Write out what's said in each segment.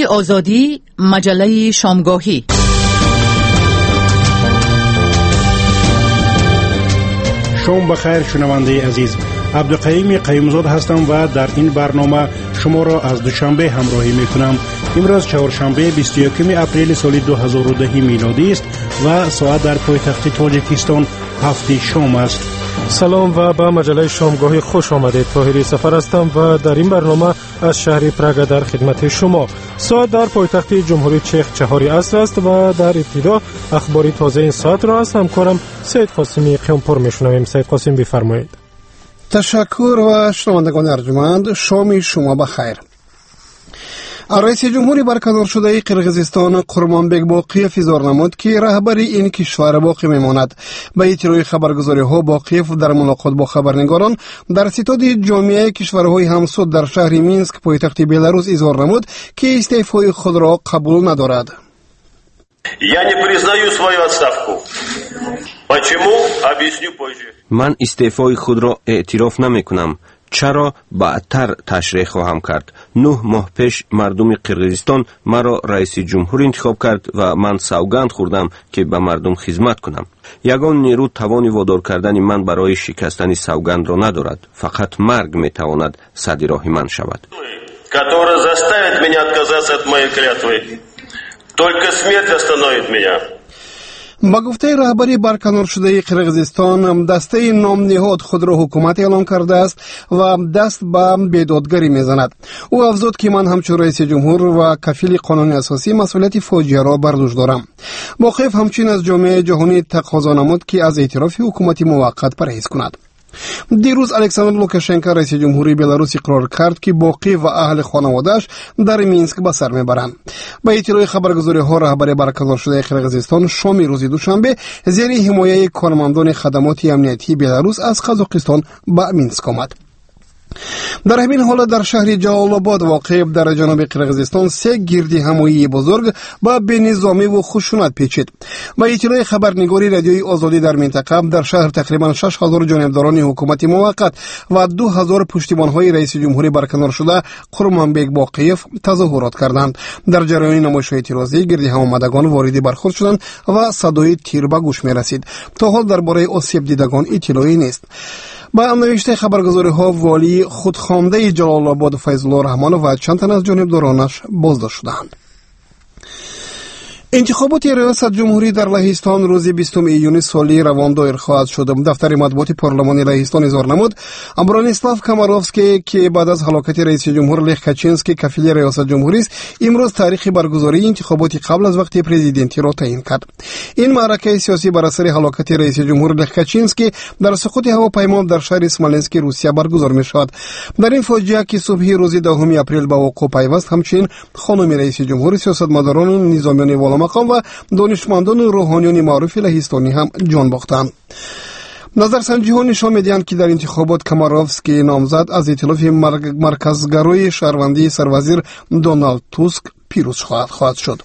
رادیوی آزادی، مجله شامگاهی. شام بخیر شنونده عزیز، عبدالقیوم قیومزاد هستم و در این برنامه شما را از دوشنبه همراهی میکنم. امروز چهارشنبه 21 اپریل سال 2010 میلادی است و ساعت در پایتخت تاجیکستان 7 شام است. سلام و به مجله شامگاهی خوش آمدید. طاهری سفر هستم و در این برنامه از شهر پراگ در خدمت شما. ساعت در پایتخت جمهوری چک 4 عصر است و در ابتدا اخباری تازه این ساعت را از همکارم سید قاسمی قیامپور میشنویم. سید قاسم بفرمایید. تشکر و شنوندگان ارجمند، شام شما بخیر. رئیس جمهوری برکنار شده قرقیزستان قرمانبک باقیف اظهار نمود که رهبری این کشور باقی میماند. به اطلاع خبرگزاری‌ها باقیف در ملاقات با خبرنگاران در ستاد جامعه کشورهای همسود در شهر مینسک پایتخت بلاروس اظهار نمود که استعفای خود را قبول ندارد. Я не признаю свою отставку. Почему? Объясню позже. من استعفای خود را اعتراف نمی‌کنم. چرا؟ بعدتر تشریح خواهم کرد. 9 ماه پیش مردم قرقیزستان مرا رئیس جمهور انتخاب کرد و من سوگند خوردم که به مردم خدمت کنم. یگان نیرو توان وادار کردن من برای شکستن سوگند را ندارد. فقط مرگ میتواند سد راه من شود. Который заставит меня отказаться от моей клятвы. Только смерть остановит меня. با گفته رهبری برکنار شده قرقیزستان، دسته نام نهاد خود را حکومت اعلام کرده است و دست به بیدادگری میزند. او افزود که من همچون رئیس جمهور و کفیل قانون اساسی مسئولیت فاجعه را بر دوش دارم. باقیف همچنین از جامعه جهانی تقاضا نمود که از اعتراف حکومت موقت پرهیز کند. دیروز الکساندر لوکاشنکو رئیس جمهوری بلاروس اقرار کرد که باقی و اهل خانواده‌اش در مینسک به سر میبرند. به اطلاع خبرگزاری‌ها رهبر برکنار شده قرقیزستان شام روز دوشنبه زیر حمایت کارمندان خدمات امنیتی بلاروس از قزاقستان به مینسک آمد. در همین حال در شهر جلال آباد واقع در جنوب قرقیزستان 3 گردی همایی بزرگ با بی‌نظامی و خشونت پیچید. با اطلاع خبرنگاری رادیوی آزادی در منطقه در شهر تقریبا 6000 جانبداران حکومت موقت و 2000 پشتیبان‌های رئیس جمهوری برکنار شده قرمانبک باقیف تظاهرات کردند. در جریان نمایش‌های اعتراضی گردی هم آمدگان وارد برخورد شدند و صدای تیر به گوش می‌رسید. تا حال درباره آسیب دیدگان اطلاعی نیست. با نوشته خبرگزاری‌ها والی خودخوانده جلال آباد فیض الله رحمان و چند تن از جانبدارانش بازداشت شدند. انتخابات ریاست جمهوری در لهستان روز 20 ایون سالی روان دایر خواهد شد. دفتر مطبوعات پارلمان لهستان اظهار نمود برانیسلاو کاماروفسکی که بعد از هلاکت رئیس جمهور لخ کاچینسکی کفیل ریاست جمهوری است، امروز تاریخ برگزاری انتخابات قبل از وقت پرزیدنتی را تعیین کرد. این معرکه سیاسی بر اثر هلاکت رئیس جمهور لخ کاچینسکی در سقوط هواپیما در شهر اسمالنسک روسیه برگزار می‌شود. در این فاجعه که صبح روز 10 اپریل به وقوع پیوست، همچنین خانم رئیس جمهور، سیاستمداران و نظامیان مقام و دانشمندان و روحانیون معروف لهستانی هم جان باختند. نظرسنجی‌ها نشان می‌دهند که در انتخابات کاماروفسکی نامزد از ائتلاف مرکزگرای شهروندی سروزیر دونالد توسک پیروز خواهد شد.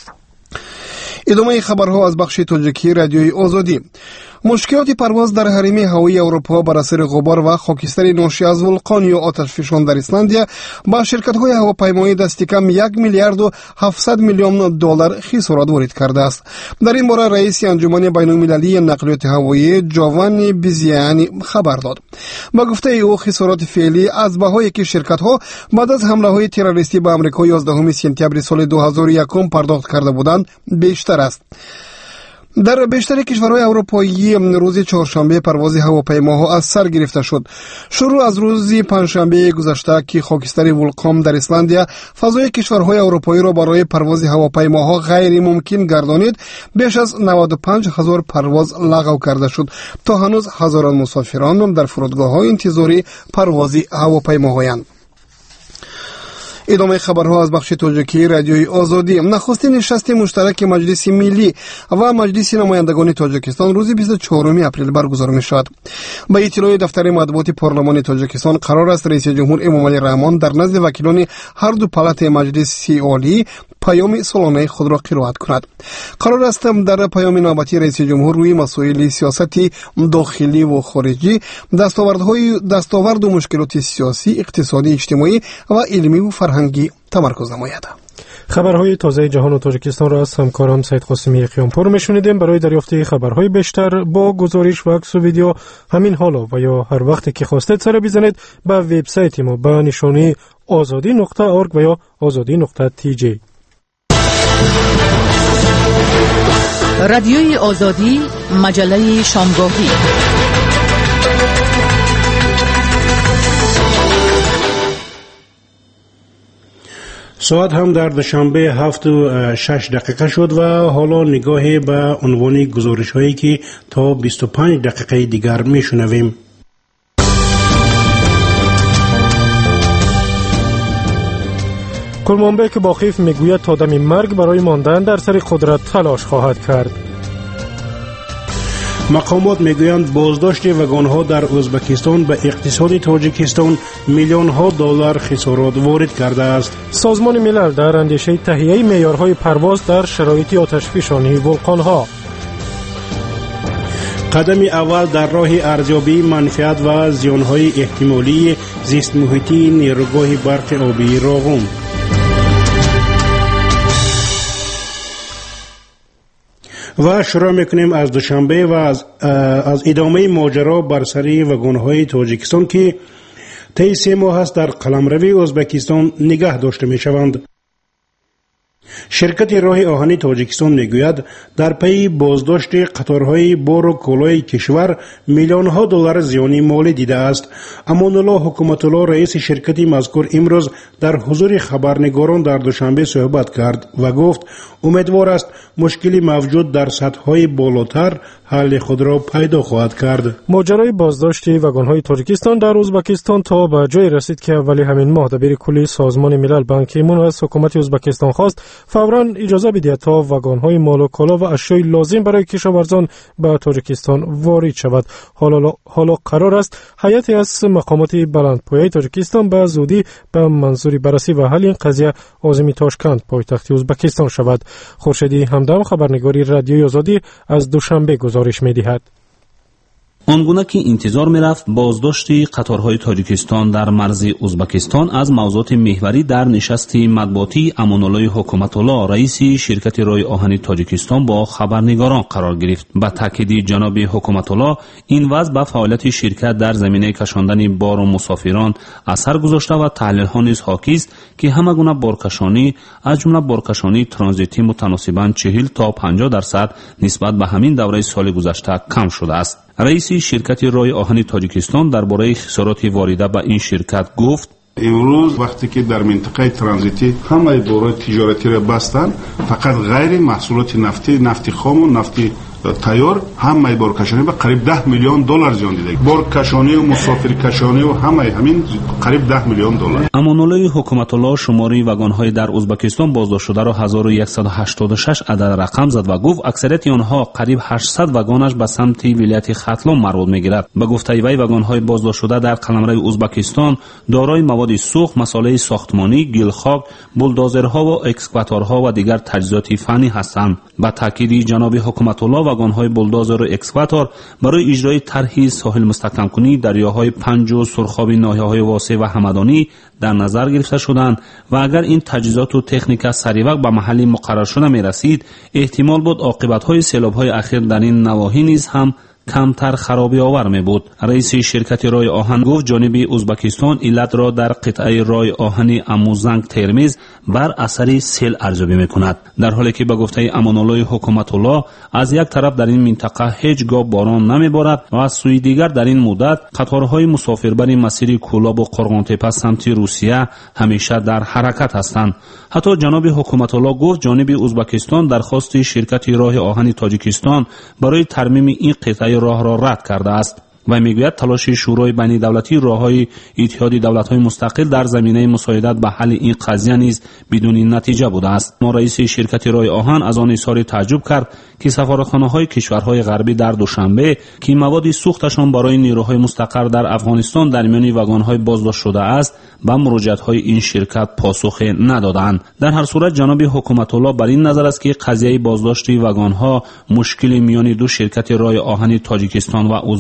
ادامه خبرها از بخش تاجیکی رادیوی آزادی. مشکلات پرواز در حریم هوایی اروپا بر اثر غبار و خاکستر ناشی از ولکان یا آتشفشان در اسلندیا با شرکت‌های هواپیمایی دست کم 1 میلیارد و 700 میلیون دلار خسارت وارد کرده است. در این باره رئیس انجمن بین‌المللی نقلیات هوایی جوانی بیزیانی خبر داد. با گفته او خسارات فعلی از بهای که شرکت‌ها بعد از حمله‌های تروریستی به آمریکا 11 سپتامبر سال 2001 پرداخت کرده بودند بیشتر است. در بیشتر کشورهای اروپایی روز چهارشنبه پرواز هواپیماها از سر گرفته شد. شروع از روز پنجشنبه گذشته که خاکستر ولکان در اسلندیا فضای کشورهای اروپایی را برای پرواز هواپیماها غیر ممکن گردانید، بیش از 95,000 پرواز لغو کرده شد. تا هنوز هزاران مسافران در فرودگاه‌های انتظاری پرواز هواپیماهایند. ادامه خبرها از بخش تاجیکی رادیوی آزادی. نخستین نشست مشترک مجلس ملی و مجلس نمایندگان تاجیکستان روز 24 اپریل برگزار می شود. به اطلاع دفتر مطبوعات پارلمان تاجیکستان قرار است رئیس جمهور امامعلی رحمان در نزد وکیلان هر دو پالات مجلس عالی پیام سالانه خود را قرائت کند. قرار است در پیام نوبتی رئیس جمهور روی مسائل سیاستی داخلی و خارجی، دستاورد و مشکلات سیاسی، اقتصادی، اجتماعی و علمی و فرهنگی تمرکز نماید. خبرهای تازه جهان و تاجیکستان را از همکارم سید قاسمی قیامپور میشنیدیم. برای دریافت خبرهای بیشتر با گزارش و عکس و ویدیو همین حالا و یا هر وقتی که خواستید سر بزنید به وبسایت ما به نشانی azadi.org و یا azadi.tj. رادیوی آزادی، مجله شامگاهی. ساعت هم در دوشنبه 7:06 شد و حالا نگاهی به عنوان گزارش هایی که تا 25 دقیقه دیگر میشنویم. کرمانبک باخیف میگوید تا دم مرگ برای ماندن در سر قدرت تلاش خواهد کرد. مقامات میگویند بازداشت وگان‌ها در ازبکستان به اقتصاد تاجیکستان میلیون‌ها دلار خسارات وارد کرده است. سازمان ملل در اندیشه تهیه معیارهای پرواز در شرایط آتشفشانی ولکان‌ها. قدم اول در راه ارزیابی منفعت و زیان‌های احتمالی زیست محیطی نیروگاه برق آبی راغون. و شروع میکنیم از دوشنبه و از ادامه ماجرا بر سر وگان‌های تاجیکستان که طی 3 ماه است در قلمرو ازبکستان نگه داشته میشوند. شرکت راه آهنی تاجیکستان میگوید در پی بازداشت قطارهای بار و کالای کشور میلیون‌ها دلار زیانی مالی دیده است. امان‌الله حکومت‌الله رئیس شرکت مذکور امروز در حضور خبرنگاران در دوشنبه صحبت کرد و گفت امیدوار است مشکلی موجود در سطح‌های بالاتر حل خود را پیدا خواهد کرد. ماجرای بازداشت وگان‌های تاجیکستان در ازبکستان تا به جای رسید که اولی همین ماه دبیر کلی سازمان ملل بان کی مون از حکومت ازبکستان خواست فوراً اجازه بده تا وگان‌های مال و کالا و اشیای لازم برای کشاورزان به تاجیکستان وارد شود. حالا قرار است هیئتی از مقامات بلندپایه تاجیکستان به زودی به منظور بررسی و حل این قضیه عازم تاشکند پایتخت ازبکستان شود. خورشیدی همدم خبرنگاری رادیوی آزادی از دوشنبه گزارش می‌دهد. آنگونه که انتظار می‌رفت بازداشت قطارهای تاجیکستان در مرز ازبکستان از موضوعات محوری در نشست مطبوعاتی امان‌الله حکومت‌الله رئیس شرکت راه آهن تاجیکستان با خبرنگاران قرار گرفت. با تاکید جناب حکومت‌الله این وضع به فعالیت شرکت در زمینه کشاندن بار و مسافران اثر گذاشته و تحلیل‌ها نیز حاکی است که همگونه بارکشانی از جمله بارکشانی ترانزیتی متناسباً 40 تا 50% نسبت به همین دوره سال گذشته کم شده است. رئیس شرکت راه آهن تاجیکستان درباره خسارات وارده به این شرکت گفت امروز وقتی که در منطقه ترانزیتی همه بارهای تجارتی را بستند فقط غیر محصولات نفتی خام و نفتی تیار همه بارکشانی به قریب 10 میلیون دلار زیان دیده. بارکشانی و مسافرکشانی و همین قریب 10 میلیون دلار. امان‌الله حکومت‌الله شماری وگان‌های در ازبکستان بازداشت شده را 1186 عدد رقم زد و گفت اکثریت آنها قریب 800 وگانش به سمت ولایت ختلان مربوط می‌گیرد. به گفته وی وگان‌های بازداشت شده در قلمرو ازبکستان دارای مواد سوخت، مسائل ساختمانی، گلخاک، بولدوزرها و اکسکواتورها و دیگر تجهیزات فنی هستند. با تاکید جناب حکومت‌الله وگان‌های بولدوزر و اکسکواتور برای اجرای طرح ساحل مستحکم کنی دریاهای پنج و سرخاب ناحیه‌های واسع و همدانی در نظر گرفته شدند و اگر این تجهیزات و تکنیک سریع به محل مقرر شده می‌رسید احتمال بود عاقبت‌های سیلاب‌های اخیر در این نواحی نیز هم کمتر خرابی آور می بود. رئیس شرکت راه آهن گفت جانب ازبکستان علت را در قطعه راه آهن اموزنگ ترمیز بر اثر سیل ارزیابی می کند، در حالی که به گفته امان‌الله حکومت‌الله از یک طرف در این منطقه هیچگاه باران نمی بارد و از سوی دیگر در این مدت قطارهای مسافربر مسیر کولاب و قرغانتپه سمت روسیه همیشه در حرکت هستند. حتی جناب حکومت‌الله گفت جانب ازبکستان درخواست شرکت راه آهن تاجیکستان برای ترمیم این قطعه راه را رد کرده است و میگوید تلاش شورای بین دولتی راههای اتحاد دولت‌های مستقل در زمینه مساعدت به حل این قضیه نیز بدون نتیجه بوده است. رئیس شرکت راه آهن از آن اظهار تعجب کرد که سفارتخانه‌های کشورهای غربی در دوشنبه که مواد سوختشان برای نیروهای مستقر در افغانستان در میان وگان‌های بازداشت شده است به مراجعت‌های این شرکت پاسخ ندادند. در هر صورت جناب حکومت‌الله بر این نظر است که قضیه بازداشت وگان‌ها مشکل میان دو شرکت راه آهن تاجیکستان و ازبکستان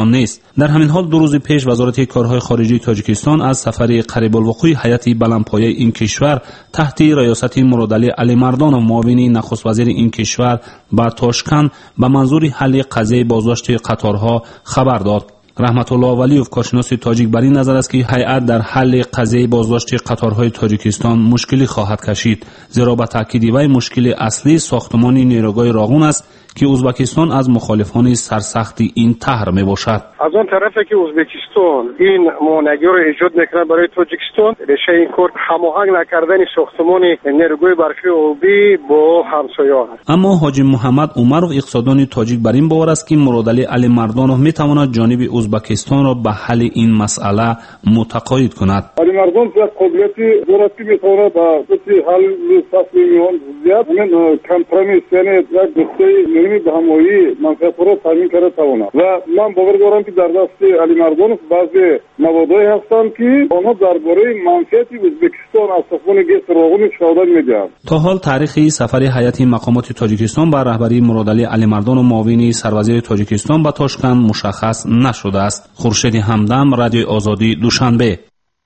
تاجیکستان نیست. در همین حال 2 روز پیش وزارت کارهای خارجه تاجیکستان از سفر قریب الوقوع هیئت بلندپایه این کشور تحت ریاست مرادعلی علیمردانov معاون نخست وزیر این کشور به تاشکند به منظور حل قضیه بازداشت قطارها خبر داد. رحمت الله ولیوف کارشناس تاجیک بر این نظر است که هیئت در حل قضیه بازداشت قطارهای تاجیکستان مشکلی خواهد کشید، زیرا به تاکید وی مشکل اصلی ساختمان نیروگاه راغون است که ازبکستان از مخالفان سرسخت این طرح می باشد. از اون طرفی که ازبکستان این مانعی را ایجاد میکنه برای تاجیکستان، ریشه این کار هماهنگ نکردن ساختمان نیروگاه برقی آبی با همسایه‌ها است. اما حاجی محمد عمرو اقتصاددان تاجیک بر این باور است که مرادعلی علیمردانov میتواند جانب ازبکستان را به حل این مسئله متقاعد کند. علیمردان یک قابلیتی ذاتی میتواند به حل فصل میان زیاد من کمپرومیس یعنی یک نقطه به همایی منفعت را تامین کرده تواند و من باور دارم که در دست علیمردانov بعضی موادی هستند که آنها درباره منفعت ازبکستان از ساختمان گاز راغون شهادت میدهند. تا حال تاریخ سفر هیئت مقامات تاجیکستان به رهبری مرادعلی علیمردانov معاون سروزیر تاجیکستان به تاشکند مشخص نشده است. خورشید همدم، رادیو آزادی، دوشنبه.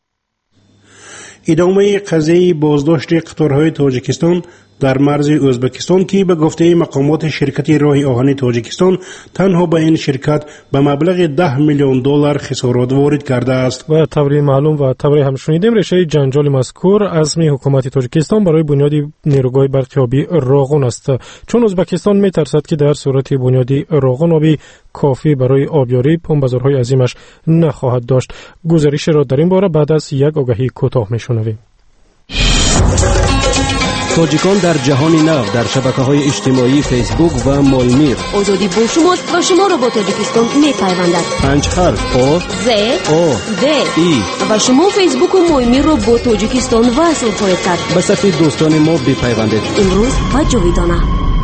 ادامه قضیه بازداشت قطارهای تاجیکستان در مرز ازبکستان که به گفته مقامات شرکت راه آهن تاجیکستان تنها به این شرکت به مبلغ $10 میلیون خسارات وارد کرده است. و طوری معلوم و طوری هم شنیدیم ریشه جنجال مذکور عزم حکومت تاجیکستان برای بنیاد نیروگاه برقی آبی راغون است، چون ازبکستان میترسد که در صورت بنیاد راغون آبی کافی برای آبیاری پنبه‌زارهای عظیمش نخواهد داشت. گزارش را در این باره بعد از یک آگهی کوتاه میشنویم. تاجیکان در جهان نو در شبکه‌های اجتماعی فیسبوک و مالمیر. آزادی با شماست و شما را با تاجیکستان می‌پیوندد. 5 حرف آ ز آ د ای و شما فیسبوک و مالمیر را با تاجیکستان وصل خواهید کرد. به صفحه دوستان ما بپیوندید. امروز و جاویدانه.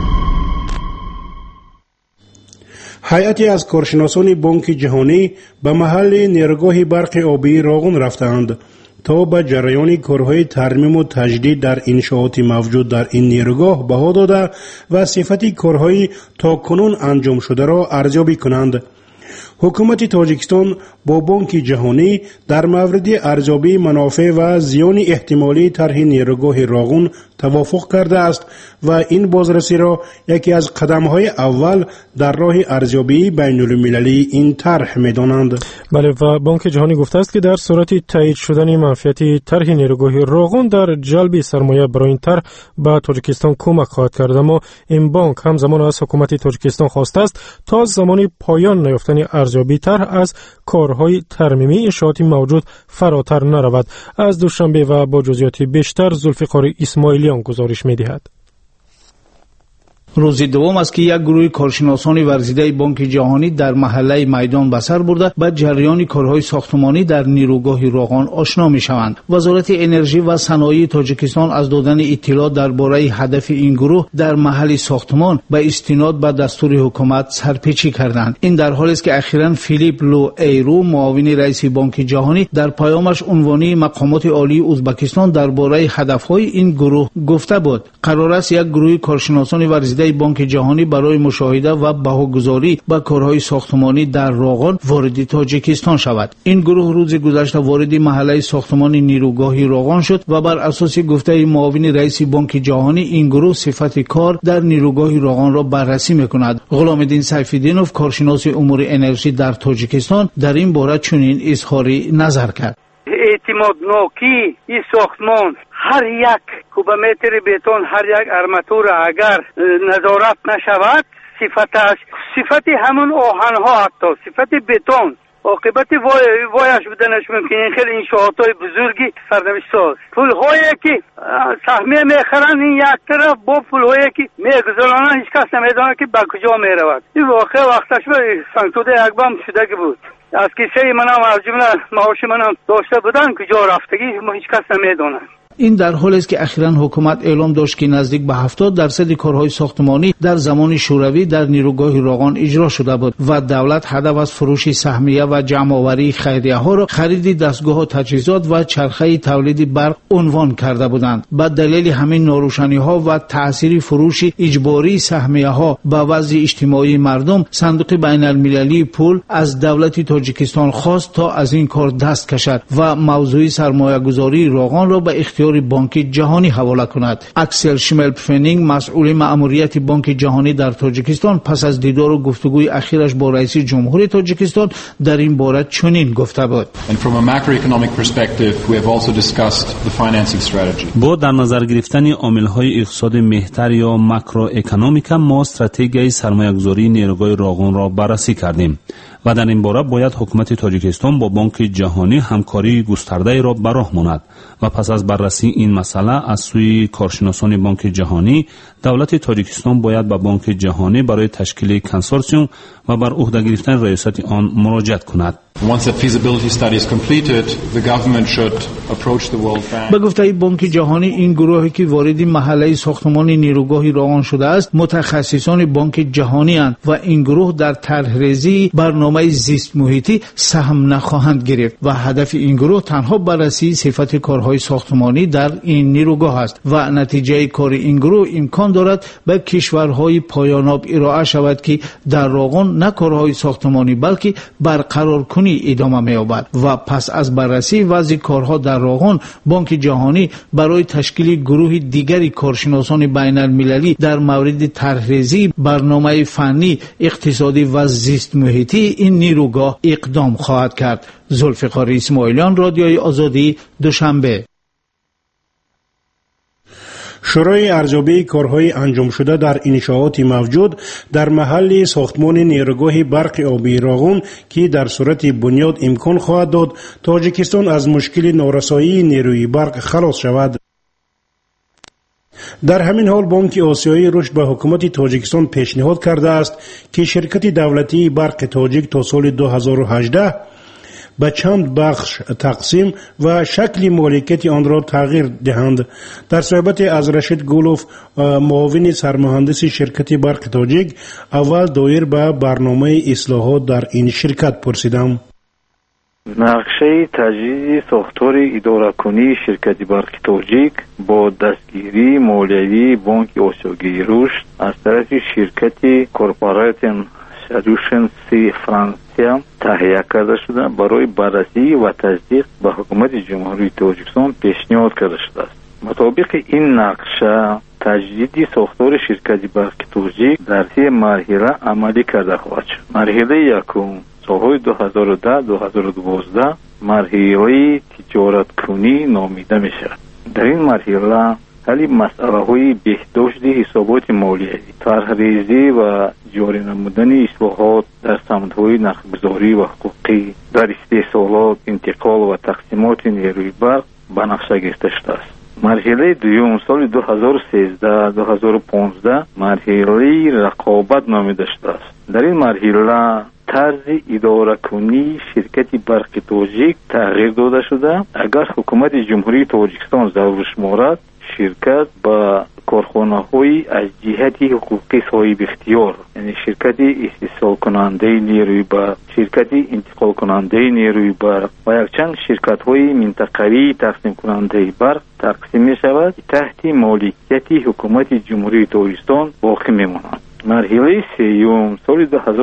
هیئتی از کارشناسان بانک جهانی به محل نیروگاه برق آبی راغون رفتند تا به جریان کارهای ترمیم و تجدید در انشاءات موجود در این نیروگاه بها داده و صفت کارهای تاکنون انجام شده را ارزیابی کنند. حکومت تاجیکستان با بانک جهانی در مورد ارزیابی منافع و زیان احتمالی طرح نیروگاه راغون توافق کرده است و این بازرسی را یکی از قدم‌های اول در راه ارزیابی بین‌المللی این طرح می‌دانند. بله، و بانک جهانی گفته است که در صورت تایید شدن منفعت طرح نیروگاه راغون در جلب سرمایه برای این طرح به تاجیکستان کمک خواهد کرد، اما این بانک همزمان از حکومت تاجیکستان خواسته است تا زمان پایان نیافتن ارزیابی طرح از کارهای ترمیمی انشاءات موجود فراتر نرود. از دوشنبه و با جزئیات بیشتر ذوالفقار اسماعیلیان گزارش می‌دهد. روز دوم است که یک گروه کارشناسان ورزیده بانک جهانی در محله میدان به سر برده با جریان کارهای ساختمانی در نیروگاه راغون آشنا می‌شوند. وزارت انرژی و صنایع تاجیکستان از دادن اطلاع درباره هدف این گروه در محل ساختمان به استناد به دستور حکومت سرپیچی کردند. این در حالی است که اخیراً فیلیپ لو ایرو معاون رئیس بانک جهانی در پیامش عنوانی مقامات عالی ازبکستان درباره هدف‌های این گروه گفته بود. قرار است یک گروه کارشناسان ورزیده بانک جهانی برای مشاهده و بهاگذاری به کارهای ساختمانی در راغون وارد تاجیکستان شود. این گروه روز گذشته وارد محله ساختمان نیروگاه راغون شد و بر اساس گفته معاون رئیس بانک جهانی این گروه صفت کار در نیروگاه راغون را بررسی می‌کند. غلام‌الدین سیف‌الدینوف کارشناس امور انرژی در تاجیکستان در این باره چنین اظهار نظر کرد. اعتمادناکی این ساختمان هر یک کوبمتر بتون هر یک ارماتور اگر نظارت نشود صفت همون آهن‌ها حتی صفت بتون عاقبت وایش بودنش ممکنه. خیلی انشاءات‌های بزرگی سرنوشت ساز پول‌هایی که سهمیه میخرن این یک طرف با پول‌هایی که میگذارن هیچ کس نمیدونه که به کجا میرود. این واقعا وقتش به سانتود یک بام شده بود. از کیسه منم از جمله معاش منم داشته بودن کجا رفتگی هیچ کس نمیدونه. این در حالی است که اخیراً حکومت اعلام داشت که نزدیک به 70% کارهای ساختمانی در زمان شوروی در نیروگاه راغان اجرا شده بود و دولت هدف از فروش سهمیه و جمع‌آوری خیریه ها را خرید دستگاه تجهیزات و چرخه تولید برق عنوان کرده بودند. به دلیل همین ناروشنی ها و تأثیر فروش اجباری سهمیه ها به وضع اجتماعی مردم، صندوق بین المللی پول از دولت تاجیکستان خواست تا از این کار دست کشد و موضوع سرمایه گذاری راغان را به اختیار بانک جهانی حواله کند. اکسل شملپفنینگ، مسئول مأموریت بانک جهانی در تاجیکستان، پس از دیدار و گفتگوی اخیرش با رئیس جمهوری تاجیکستان در این باره چنین گفته بود: با در نظر گرفتن عامل‌های اقتصاد مهتر یا ماکرو اکونومیک، ما استراتژی سرمایه‌گذاری نیروگاه راغون را بررسی کردیم و در این باره باید حکومت تاجیکستان با بانک جهانی همکاری گسترده را به راه ماند و پس از بررسی این مسئله از سوی کارشناسان بانک جهانی، دولت تاجیکستان باید به بانک جهانی برای تشکیل کنسورسیوم و بر عهده گرفتن ریاست آن مراجعت کند. به گفته بانک جهانی، این گروهی که وارد محله ساختمان نیروگاه راغان شده است متخصصان بانک جهانی اند و این گروه در طرح‌ریزی برنامه زیست محیطی سهم نخواهند گرفت و هدف این گروه تنها بررسی صفت کارهای ساختمانی در این نیروگاه است و نتیجه کار این گروه امکان دارد به کشورهای پایاناب ارائه شود که در راغان نه کارهای ساختمانی بلکه برقرار کنی ادامه می‌یابد و پس از بررسی وضع کارها در راغان، بانک جهانی برای تشکیل گروه دیگری کارشناسان بین المللی در مورد طرح‌ریزی برنامه فنی، اقتصادی و زیست محیطی این نیروگاه اقدام خواهد کرد. ذوالفقار اسماعیلیان، رادیوی آزادی، دوشنبه. شورای ارزیابی کارهای انجام شده در انشاءات موجود در محل ساختمان نیروگاه برق آبی راغون که در صورت بنیاد امکان خواهد داد تاجیکستان از مشکل نارسایی نیروی برق خلاص شود. در همین حال بانک آسیایی رشد به حکومت تاجیکستان پیشنهاد کرده است که شرکت دولتی برق تاجیک تا سال 2018 به چند بخش تقسیم و شکل مالکیت آن را تغییر دهند. در صحبت از رشید گولوف، معاون سرمهندس شرکت برق تاجیک، اول دایر به برنامه اصلاحات در این شرکت پرسیدم. نقشه تجهیز ساختار اداره‌کنی شرکت برق تاجیک با دستگیری مالیوی بانک آسیایی رشد از طرف شرکت کورپوریشن سولوشن سی فرانسیا تهیه کرده شده برای بررسی و تصدیق به حکومت جمهوری تاجیکستان پیشنهاد کرده شده است. مطابق این نقشه تجدید ساختار شرکت برق تاجیک در 3 مرحله عملی کرده خواهد شد. مرحله یکم سالهای 2010-2012 مرحله تجارت کنی نامیده می شود. در این مرحله حل مسئله های بهداشت حسابات مالیوی، طرح‌ریزی و جاری نمودن اصلاحات در سمت‌های نرخ‌گذاری و حقوقی، در استحصالات، انتقال و تقسیمات نیروی برق به نقشه گرفته شده است. مرحله دوم سال 2013-2015 مرحله رقابت نامیده شده است. در این مرحله طرز اداره کنی شرکت برق تاجیک تغییر داده شده. اگر حکومت جمهوری تاجیکستان ضرور شمارد، شرکت با کارخانه‌های از جهت حقوقی صاحب اختیار، یعنی شرکت استحصال کننده نیروی برق، شرکت انتقال کننده نیروی برق و یک چند شرکت‌های منطقه‌ای تقسیم کننده برق تقسیم می‌شود تحت مالکیت حکومت جمهوری تاجیکستان باقی می‌ماند. مرحله سوم سال